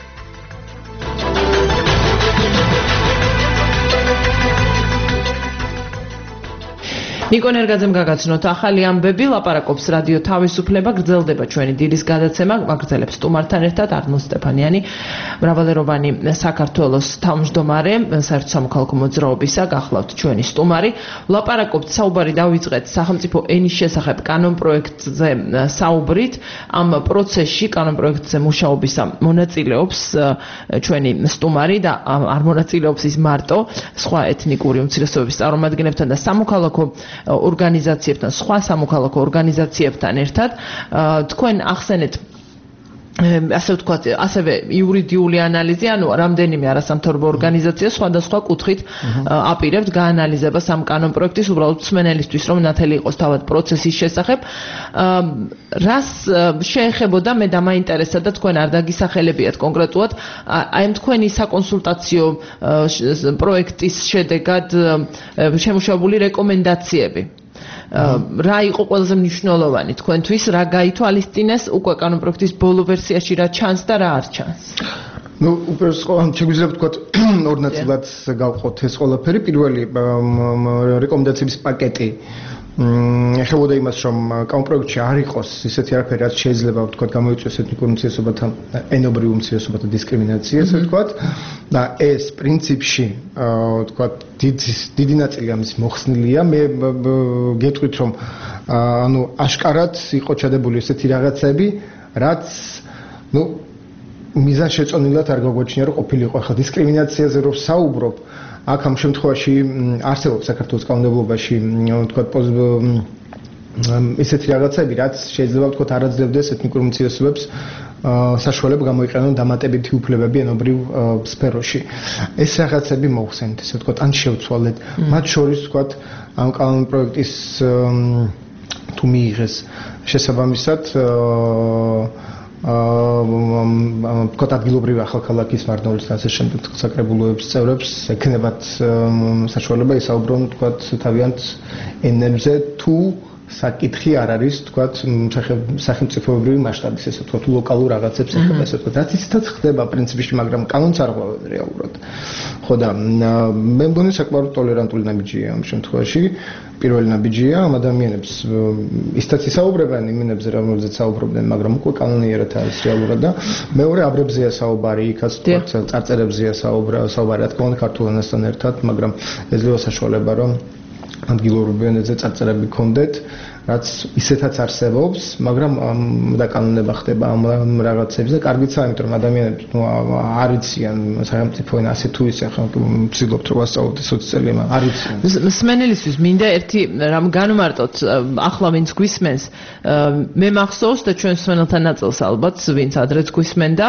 S2: ნიკონ ერგაძემ გაგაცნოთ ახალი ამბები, ლაპარაკობს რადიო თავისუფლება, გრძელდება ჩვენი დილის გადაცემა, მაგრძელებს სტუმართან ერთად არნოლდ სტეფანიანი, მრავალეროვანი საქართველოს თავმჯდომარე, საერთო სამოქალაქო მოძრაობისა, გახლავთ ჩვენი სტუმარი. ლაპარაკობთ, საუბარი დავიწყეთ სახელმწიფო ენის შესახებ კანონპროექტზე საუბრით. ამ პროცესში კანონპროექტზე მუშაობისა მონაწილეობს ჩვენი სტუმარი და არ მონაწილეობს ის მარტო, სხვა ეთნიკური უმცირესობების წარმომადგენლებთან და სამოქალაქო ორგანიზაციებთან, სხვა სამოქალაქო ორგანიზაციებთან ერთად. თქვენ ახსენეთ ასე ვთქვათ, ასევე იურიდიული ანალიზი, ანუ რამდენიმე არასამთავრობო ორგანიზაცია სხვადასხვა კუთხით აპირებთ გაანალიზებას ამ კანონპროექტის, უბრალოდ მსმენელისთვის, რომ ნათელი იყოს თავად პროცესის შესახებ. რას შეეხებოდა, მე დამაინტერესა და თქვენ არ დაგისახელებიათ კონკრეტულად, აი ამ თქვენი საკონსულტაციო პროექტის შედეგად შემუშავებული რეკომენდაციები. რა იყო ყველაზე მნიშვნელოვანი თქვენთვის, რა გაითვალისწინეს უკვე კანონპროექტის ბოლო ვერსიაში, რა ჩანს და რა არ ჩანს?
S6: ნუ უპირველეს ყოვლისა შეგვიძლია ვთქვათ ორ ნაწილად გავყოთ ეს ყველაფერი. პირველი რეკომენდაციების პაკეტი ეხებოდა იმას, რომ კანონპროექტში არ იყოს ისეთი არაფერი, რაც შეიძლება ვთქვათ გამოიწვიოს ეთნიკურ უმცირესობათა, ენობრივ უმცირესობათა დისკრიმინაცია, ასე ვთქვათ. და ეს პრინციპში ვთქვათ დიდი ნაწილი ამის მოხსნილია. მე გეტყვით, რომ ანუ აშკარად იყო ჩადებული ესეთი რაღაცები, რაც ნუ მიზანშეწონილად არ გაგვაჩნია, რომ ყოფილიყო. ახლა დისკრიმინაციაზე რო საუბრობ, აქ ამ შემთხვევაში არსებობს საქართველოს კანონმდებლობაში ვთქვათ ესეთი რაღაცები, რაც შეიძლება ვთქვათ არ აძლევდეს ეთნიკურ უმცირესობებს საშუალება გამოიყენონ დამატებითი უფლებები ენობრივ სფეროში. ეს რაღაცები მოხსენთ, ესე ვთქვათ, ან შევცვალეთ. მათ შორის ვთქვათ ამ კანონპროექტის თუ მიიღეს შესაბამისად ვთქვათ ადგილობრივი ახალქალაქის მარნაულის და ასე შემდეგ საკრებულოების წევრებს ექნებათ საშუალება ისაუბრონ ვთქვათ თავიანთ ენებზე თუ საკითხი არ არის, თქვათ, სახელმწიფოებრივი მასშტაბის, ესე ვთქვათ, ლოკალურ რაღაცებს ეხება, ესე ვთქვათ, რაც ისედაც ხდება პრინციპში, მაგრამ კანონს არ ყვავენ რეალურად. ხო და მე მგონი საკმაოდ ტოლერანტული ნაბიჯია ამ შემთხვევაში. პირველი ნაბიჯია ამ ადამიანებს ისიც ისაუბრებენ იმენებზე, რომელზეც საუბრობდნენ, მაგრამ უკვე კანონიერად არის რეალურად და მეორე აბრებზეა საუბარი, იქაც თქვათ, წარწერებზეა საუბარი, რა თქმა უნდა, ქართულ ენასთან ერთად, მაგრამ ეძლევა საშუალება, რომ ადგილობრივ ენაზე წარწერები გქონდეთ, რაც ისეთაც არსებობს, მაგრამ დაკანონება ხდება ამ რაღაცებზე. კარგიცაა, იმიტომ რომ ადამიანები არ იციან სახელმწიფო ენა ასე თუ ისე, ხო, ვცდილობთ რომ ვასწავლოთ ოცი წელი, მაგრამ არ იციან.
S2: მსმენელისთვის მინდა ერთი რამ განვარტოთ, ახლა ვინც გვისმენს, მე მახსოვს და ჩვენ მსმენელთა ნაწილს ალბათ, ვინც ადრეც გვისმენდა,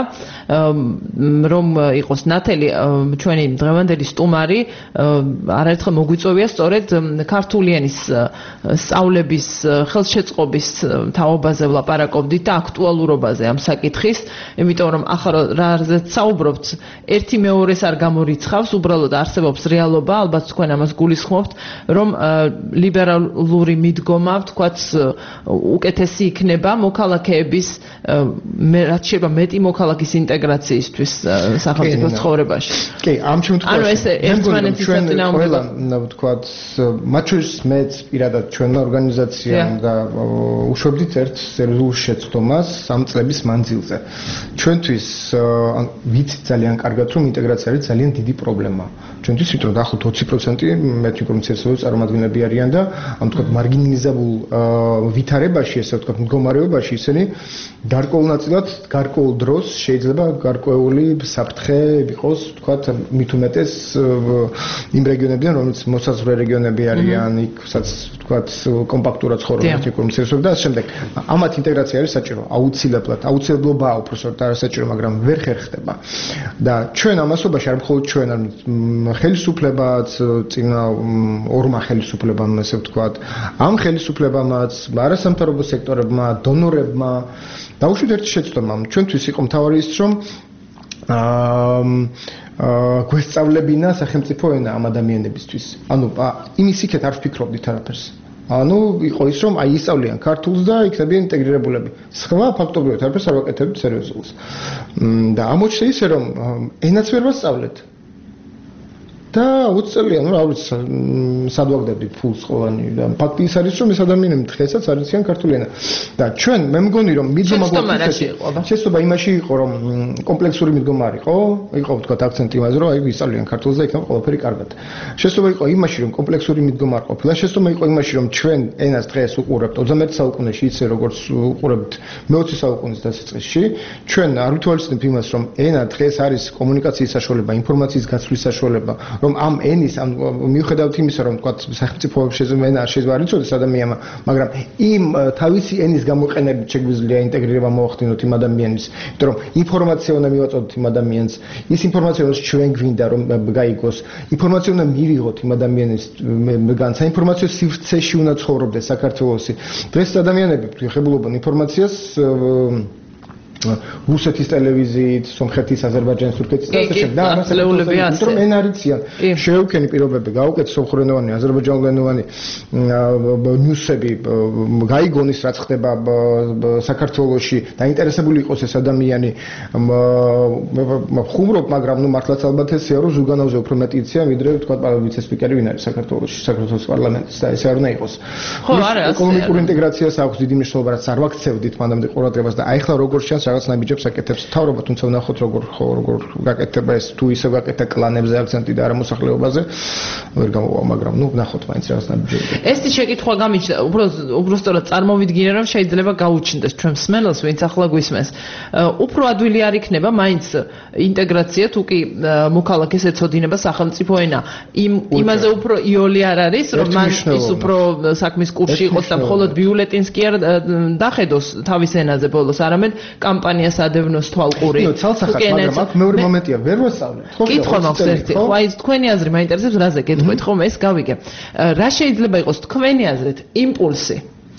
S2: რომ იყოს ნათელი ჩვენი დღევანდელი სტუმარი, არაერთხელ მოგვიწოვია სწორედ ქართული ენის სწავლების ხელშეწყობის თაობაზე ვლაპარაკობდით და აქტუალურობაზე ამ საკითხის, იმიტომ რომ ახლა რაზეც საუბრობთ, ერთი მეორეს არ გამორიცხავს, უბრალოდ არსებობს რეალობა, ალბათ თქვენ ამას გულისხმობთ, რომ ლიბერალური მიდგომა, ვთქვათ, უკეთესი იქნება მოქალაქეების, რაც შეიძლება მეტი მოქალაქის ინტეგრაციისთვის სახელმწიფო ცხოვრებაში.
S6: კი, ამ შემთხვევაში
S2: ანუ ეს ერთმანეთის
S6: ყველა, ვთქვათ, მათ შორის მეც პირადად ჩვენმა ორგანიზაციამ და უშვებდით ერთ სერიოზულ შეცდომას სამ წლების მანძილზე. ჩვენთვის ვიცით ძალიან კარგად, რომ ინტეგრაცია არის ძალიან დიდი პრობლემა. ჩვენთვის იმიტომ რომ დაახლოებით ოცი პროცენტი ეთნიკურ-მცირეწლოვანი წარმომადგენლები არიან და ამ თქვათ მარგინალიზებულ ვითარებაში, ესე ვთქვათ, მდგომარეობაში ისინი გარკვეულ ნაწილად, გარკვეულ დროს შეიძლება გარკვეული საფრთხე იყოს, ვთქვათ, მით უმეტეს იმ რეგიონებიდან, რომელიც მოსაზღვრე რეგიონები არიან, იქაც ვთქვათ, კომპაქტურად ცხოვრობენ ეთნიკურ-მცირეწლოვანი და ასე შემდეგ. ამათ ინტეგრაცია არის საჭირო, აუცილებლად, აუცილებლობაა უბრალოდ არ საჭირო, მაგრამ ვერ ხერხდება. და ჩვენ ამასობაში არ მხოლოდ ჩვენ, არ ხელისუფლებაც, წინა ორმა ხელისუფლებამ, ასე ვთქვათ, ამ ხელისუფლებამაც, არასამთავრობო სექტორებმა, დონორებმა დაუშვით ერთი შეცდომა. ჩვენთვის იყო მთავარი ის, რომ აა გვესწავლებინა სახელმწიფო ენა ამ ადამიანებისთვის. ანუ იმის იქეთ არ ვფიქრობდით არაფერს. ანუ იყო ის, რომ აი ისწავლიან ქართულს და იქნებიან ინტეგრირებულები. სხვა ფაქტობრივად არაფერს არ ვაკეთებთ სერიოზულს. და ამოჩნდა ისე, რომ ენაც ვერ ვასწავლეთ. და ოცი წელია, ну, რა ვიცი, სად ვაგდებდით ფულს ყველანი და ფაქტი ის არის, რომ ეს ადამიანები დღესაც არ იციან ქართული ენა. და ჩვენ მე მგონი, რომ მიდგომა გვაქვს, შეცდომა იმაში იყო, რომ კომპლექსური მიდგომა არ იყო, იყო ვთქვათ აქცენტი იმაზე, რომ აი ვისწავლიან ქართულს და იქნება ყველაფერი კარგად. შეცდომა იყო იმაში, რომ კომპლექსური მიდგომა არ ყოფილა, შეცდომა იყო იმაში, რომ ჩვენ ენას დღეს უყურებთ ოცდამეტ საუკუნეში, ისე როგორც უყურებთ მეოცე საუკუნის დასაწყისში, ჩვენ არ ვითვალისწინებთ იმას, რომ ენა დღეს არის კომუნიკაციის საშუალება, ინფორმაციის გაცვლის საშუალება, რომ ამ ენის ამ მიუხედავთ იმისა, რომ თქვათ სახელმწიფოებში ენა არ შეიძლება არ იცოდეს ადამიანმა, მაგრამ იმ თავისი ენის გამოყენებით შეგვიძლია ინტეგრირება მოახდინოთ იმ ადამიანის, იმიტომ რომ ინფორმაცია უნდა მივაწოდოთ იმ ადამიანს, ის ინფორმაცია რომელიც ჩვენ გვინდა რომ გაიგოს, ინფორმაცია უნდა მივიღოთ იმ ადამიანისგან, საინფორმაციო სივრცეში უნდა ცხოვრობდეს საქართველოსი. დღეს ადამიანები ხებულობენ ინფორმაციას რუსეთის ტელევიზიით, სომხეთის, აზერბაიჯანის, თურქეთის და ასე შემდეგ. და
S2: ამასწლეულები ასე.
S6: რომ ენ არიციან. შეუქენი პირობები გაუკეთ სომხურენოვანი, აზერბაიჯანულენოვანი ნიუსები გაიგონის რაც ხდება საქართველოში, დაინტერესებული იყოს ეს ადამიანი. ხუმრობ, მაგრამ ნუ მართლაც ალბათ ესეა, რომ ზუგანავზე უფრო მეტი იციან, ვიდრე თქვა ვიცე-სპიკერი ვინ არის საქართველოში, საქართველოს პარლამენტის და ესე არ უნდა იყოს.
S2: ხო, არა,
S6: ეკონომიკური ინტეგრაციას აქვს დიდი მნიშვნელობა, რაც არ ვაქცევდით მანამდე ყურადღებას და აი ახლა როგორ შანს რაღაც ნაბიჯებს აკეთებს თავრობა, თუმცა ვნახოთ როგორ ხო როგორ გაკეთება ეს თუ ისე გაკეთა კლანებზე აქცენტი და არა მოსახლეობაზე ვერ გამოვა, მაგრამ ნუ ვნახოთ მაინც რაღაც ნაბიჯები.
S2: ეს შეკითხვა გამიჩნდა, უბრალოდ უბრალოდ წარმოვიდგინე, რომ შეიძლება გაუჩნდეს ჩვენ მსმენელს, ვინც ახლა გვისმენს. უფრო ადვილი არ იქნება მაინც ინტეგრაცია, თუ კი მოქალაქეს ეცოდინება სახელმწიფო ენა. იმ იმაზე უფრო იოლი არ არის, რომ მან ის უფრო საქმის კურსში იყოს და მხოლოდ ბიულეტინს კი არ დახედოს თავის ენაზე ბოლოს, არამედ კამპანიას ადევნოს თვალყური.
S6: ნუ ცალსახად, მაგრამ აქ მეორე მომენტია, ვერ ვასწავლეთ.
S2: ხო, კითხვა მაქვს ერთი. ხო, აი თქვენი აზრი მაინტერესებს, რაზე გეტყვით, ხომ ეს გავიგე. რა შეიძლება იყოს თქვენი აზრით იმპულსი?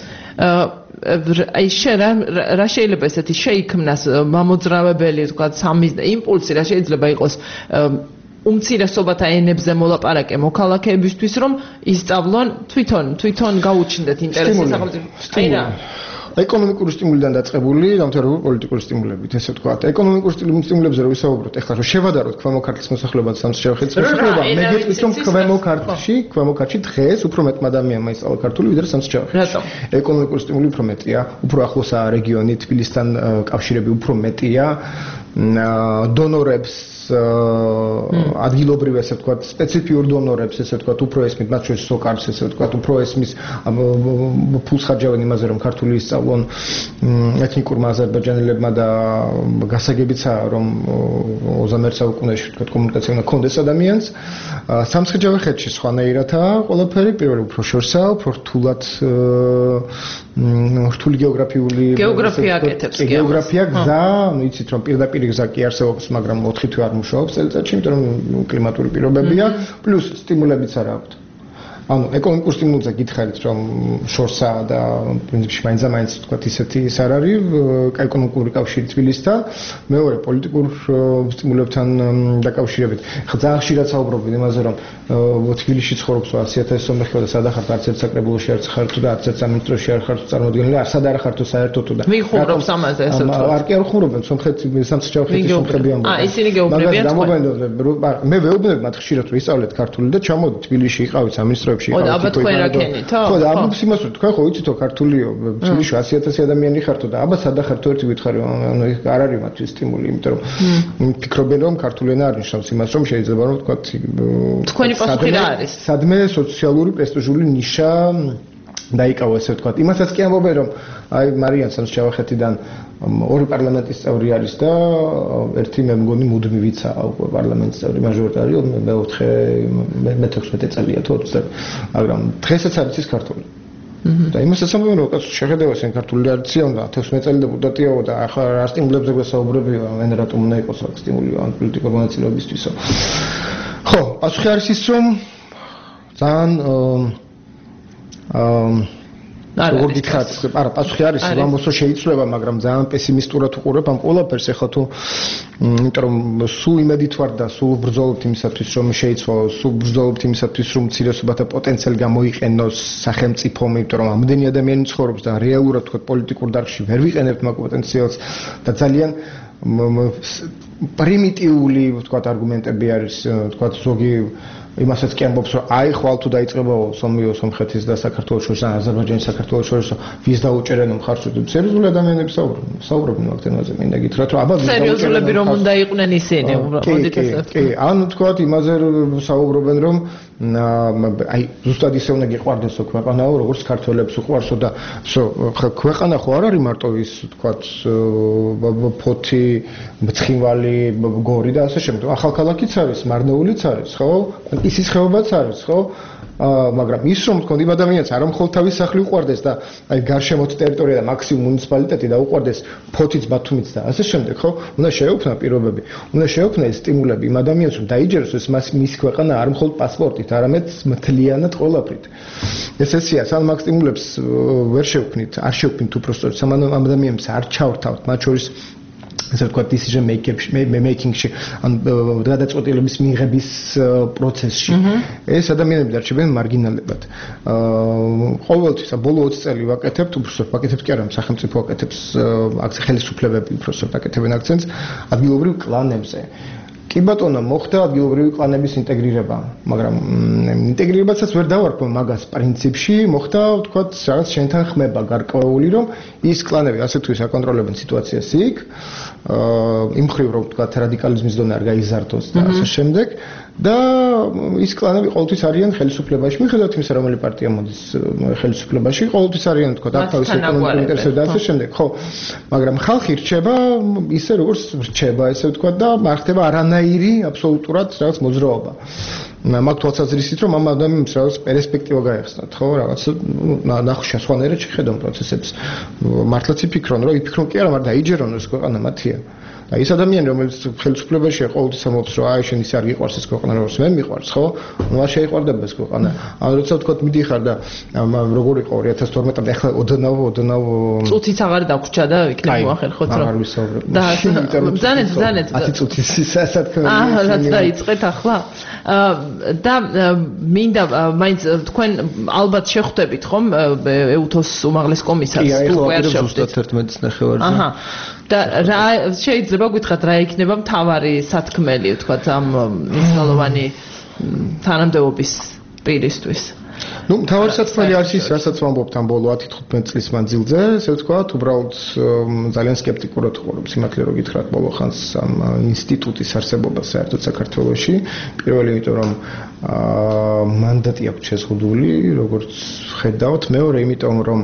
S2: აი რა შეიძლება ესეთი შეიქმნას მამოძრავებელი, თქვა სამის იმპულსი რა შეიძლება იყოს უმცირესობათა ენებზე მოლაპარაკე მოქალაქეებისთვის, რომ ისწავლონ თვითონ, თვითონ გაუჩნდეთ ინტერესი სახელმწიფო. აი რა.
S6: ეკონომიკური სტიმულიდან დაწყებული, დამთავრებული პოლიტიკური სტიმულებით, ესე ვთქვათ. ეკონომიკური სტიმულებზე რო ვისაუბროთ, ეხლა რომ შევადაროთ ქვემო ქართლის მოსახლეობას, სამსჯავროხეთის მოსახლეობა, მე გეტყვით რომ ქვემო ქართლში, ქვემო ქართლში დღეს უფრო მეტმა ადამიანმა ისწავლა ქართული, ვიდრე სამსჯავროხეთში.
S2: რატომ?
S6: ეკონომიკური სტიმული უფრო მეტია, უფრო ახლოსაა რეგიონი, თბილისთან კავშირები უფრო მეტია. დონორებს ადგილობრივ ესე ვთქვათ, სპეციფიურ დონორებს ესე ვთქვათ, უფრო ესმით, მათ შორის სოკარს ესე ვთქვათ, უფრო ესმის ფულს ხარჯავენ იმაზე, რომ ქართული ისწავლონ ეთნიკურმა აზერბაიჯანელებმა და გასაგებიცაა, რომ ოცდამეერთე საუკუნეში ვთქვათ, კომუნიკაცია უნდა ქონდეს ადამიანს. სამცხე-ჯავახეთში სხვანაირადაა ყველაფერი, პირველი უფრო შორსაა, უფრო რთულად რთული გეოგრაფიული
S2: გეოგრაფია აკეთებს.
S6: გეოგრაფია გზა, ну იცით რომ პირდაპირ გზა კი არსებობს, მაგრამ ოთხი თვე არ მუშაობს წელიწადში, იმიტომ რომ კლიმატური პირობებია, პლუს სტიმულებიც არ აქვს. ანუ ეკონომიკურ სტიმულზე გითხარით, რომ შორსაა და პრინციპში მაინც-მაინც თქვა ისეთი ის არ არის, ეკონომიკური კავშირი თბილისთან, მეორე პოლიტიკურ სტიმულებთან დაკავშირებით. ძალიან ხშირად საუბრობენ იმაზე, რომ თბილისში ცხოვრობს ასი ათასი სომეხი და სადახართ არც ერთ საკრებულოში არ ხართ და არც ერთ სამინისტროში არ ხართ წარმოდგენილი, არ სად არ ხართ საერთოდ და
S2: ვინ ხუმრობს ამაზე ესე ვთქვათ?
S6: არ კი არ ხუმრობენ, სომხეთი სამცხე-ჯავახეთის სომხები ამბობენ.
S2: აა ისინი გეუბნებიან თქვენ.
S6: მე ვეუბნებ მათ ხშირად რომ ისწავლეთ ქართული და ჩამოდით თბილისში იყავით სამინისტრო
S2: ო და აბა თქვენ რა ქენითო?
S6: ხო და ამბობს იმას რომ თქვენ ხო იცითო ქართულიო, თბილისში ასი ათასი ადამიანი ხართო და აბა სადა ხართო ერთი გითხარი, ანუ არ არის მათთვის სტიმული, იმიტომ რომ ფიქრობენ რომ ქართული ენა არ ნიშნავს იმას, რომ შეიძლება რომ თქვა
S2: თქვენი პასუხი რა არის?
S6: სადმე სოციალური პრესტიჟული ნიშა დაიკავა ესე ვთქვათ. იმასაც კი ამბობენ რომ აი მარიან სამსჯავროხეთიდან ორი პარლამენტის წევრი არის და ერთი მე მგონი მუდმივიცაა უკვე პარლამენტის წევრი მაჟორიტარი, მეოთხე მეთექვსმეტე წელია თუ ოცდაათი, მაგრამ დღესაც არ იცის ქართული. და იმასაც ამბობენ რომ კაცო შეხედება შენ ქართული არ იციან და ათექვსმეტ წელი დეპუტატიაო და ახლა რა სტიმულებზე გვესაუბრებია, მენ რატომ უნდა იყოს აქ სტიმული ან პოლიტიკურ მონაწილეობისთვისო. ხო, პასუხი არის ის რომ ძალიან აა როგორ გითხრათ, არა, პასუხი არის, ამბობს რომ შეიცვლება, მაგრამ ძალიან პესიმისტურად უყურებ ამ ყველაფერს, ეხლა თუ იმიტომ რომ სულ იმედით ვარ და სულ ბრძოლობთ იმისათვის, რომ შეიცვალოს, სულ ბრძოლობთ იმისათვის, რომ მცირესობათა პოტენციალი გამოიყენოს სახელმწიფომ, იმიტომ რომ ამდენი ადამიანი ცხოვრობს და რეალურად თქვა პოლიტიკურ დარგში ვერ ვიყენებთ მაგ პოტენციალს და ძალიან პრიმიტიული თქვა არგუმენტები არის, თქვა ზოგი იმასაც კი ამბობს რომ აი ხვალ თუ დაიწყება სომიო სომხეთის და საქართველოს შორის ან აზერბაიჯანის საქართველოს შორის ვის დაუჭერენ მხარს თუ სერიოზული ადამიანები საუბრობენ საუბრობენ მაგ თემაზე მინდა გითხრათ რომ აბა
S2: სერიოზულები რომ უნდა იყვნენ ისინი მოდით ესე
S6: კი ანუ თქვა იმაზე საუბრობენ რომ აი ზუსტად ისე უნდა გიყვარდესო ქვეყანაო როგორც ქართველებს უყვარსო და ქვეყანა ხო არ არის მარტო ის თქვა ფოთი მცხინვალი გორი და ასე შემდეგ ახალქალაქიც არის მარნეულიც არის ხო ისის ხეობაც არის ხო მაგრამ ის რომ თქონდა იმ ადამიანს არ მხოლოდ თავის სახლი უყვარდეს და აი გარშემოთ ტერიტორია და მაქსიმუმ მუნიციპალიტეტი და უყვარდეს ფოთიც ბათუმიც და ასე შემდეგ ხო უნდა შეეუფნა პირობები უნდა შეეუფნა ეს სტიმულები იმ ადამიანს რომ დაიჯეროს ეს მის ქვეყანა არ მხოლოდ პასპორტით არამედ მთლიანად ყველაფრით ეს ესეა სამ მაგ სტიმულებს ვერ შევქმნით არ შევქმნით უბრალოდ სამ ადამიანს არ ჩავრთავთ მათ შორის ესე ვთქვათ decision making-ში ან გადაწყვეტილების მიღების პროცესში ეს ადამიანები დარჩებიან მარგინალებად. ყოველთვის ბოლო ოცი წელი ვაკეთებთ, უბრალოდ ვაკეთებთ კი არა, სახელმწიფო აკეთებს აქცია ხელისუფლებები უბრალოდ აკეთებენ აქცენტს ადგილობრივ კლანებზე. კი ბატონო, მოხდა ადგილობრივი კლანების ინტეგრირება, მაგრამ ინტეგრირებაცაც ვერ დავარქვენ მაგას პრინციპში, მოხდა ვთქვათ რაღაც შენთან ხმება გარკვეული, რომ ის კლანები ასე თუ ისე აკონტროლებენ სიტუაციას იქ, იმ ხრივ რომ ვთქვათ რადიკალიზმის დონე არ გაიზარდოს და ასე შემდეგ და ის კლანები ყოველთვის არიან ხელისუფლებაში, მიუხედავად იმისა, რომელი პარტია მოდის ხელისუფლებაში, ყოველთვის არიან ვთქვათ თავის ეკონომიკური ინტერესები და ასე შემდეგ, ხო, მაგრამ ხალხი რჩება ისე როგორც რჩება, ესე ვთქვათ და არ ხდება არანაირი აბსოლუტურად რაღაც მოძრაობა. მაგ თვალსაზრისით რომ ამ ადამიანებს რაღაც პერსპექტივა გაეხსნათ, ხო, რაღაც ნახუშა სხვანაირად შეხედონ პროცესებს. მართლაც იფიქრონ, რომ იფიქრონ კი არა, მაგრამ დაიჯერონ ეს ქვეყანა მათია. და ის ადამიანი რომელიც ხელისუფლებაშია ყოველთვის ამბობს რომ აი შენ ისე არ გიყვარს ეს ქვეყანა როგორც მე მიყვარს ხო ნუ არ შეიყვარდება ეს ქვეყანა ან როცა ვთქვათ მიდიხარ და როგორ იყო ორი ათას თორმეტამდე ახლა ოდნავ ოდნავ
S2: წუთიც აღარ დაგვრჩა და იქნებ მოახერხოთ რომ
S6: აღარ ვისაუბრებ
S2: და ბრძანეთ ბრძანეთ
S6: ათი წუთის სასათქმელი
S2: აა რაც დაიწყეთ ახლა და მინდა მაინც თქვენ ალბათ შეხვდებით ხომ ეუთოს უმაღლეს კომისარს თუ ვერ
S6: შეხვდით თერთმეტის ნახევარზე
S2: აჰა და რა შეიძლება გითხრათ რა იქნება მთავარი სათქმელი ვთქვათ ამ მნიშვნელოვანი თანამდებობის პირისთვის
S6: ну მთავარი სათქმელი არის ის რასაც ვამბობთ ამ ბოლო ათი თხუთმეტი წლის მანძილზე ესე ვთქვათ უბრალოდ ძალიან სკეპტიკურად ვყურებ სიმართლე რომ გითხრათ ბოლო ხანს ამ ინსტიტუტის არსებობას საერთოდ საქართველოში პირველი იმიტომ რომ მანდატი აქვს შეზღუდული როგორც ხედავთ მეორე იმიტომ რომ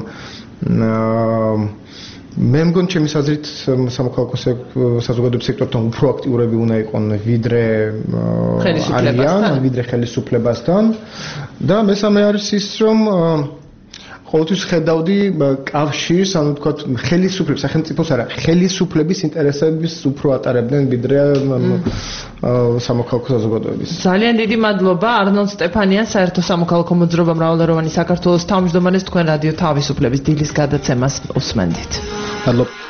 S6: მე მგონი ჩემი აზრით სამოქალაქო საზოგადოების სექტორთან უფრო აქტიურები უნდა იყვნენ ვიდრე
S2: ხელისუფლებასთან
S6: ვიდრე ხელისუფლებასთან და მესამე არის ის რომ ყოველთვის ხედავდი კავშირს ანუ თქვა ხელისუფლების სახელმწიფოს არა ხელისუფლების ინტერესების უფრო ატარებდნენ ვიდრე სამოქალაქო საზოგადოების
S2: ძალიან დიდი მადლობა არნოლდ სტეფანიას საერთო სამოქალაქო მოძრაობა მრავალეროვანი საქართველოს თავმჯდომარეს თქვენ რადიო თავისუფლების დილის გადაცემას უსმენდით
S6: მადლობა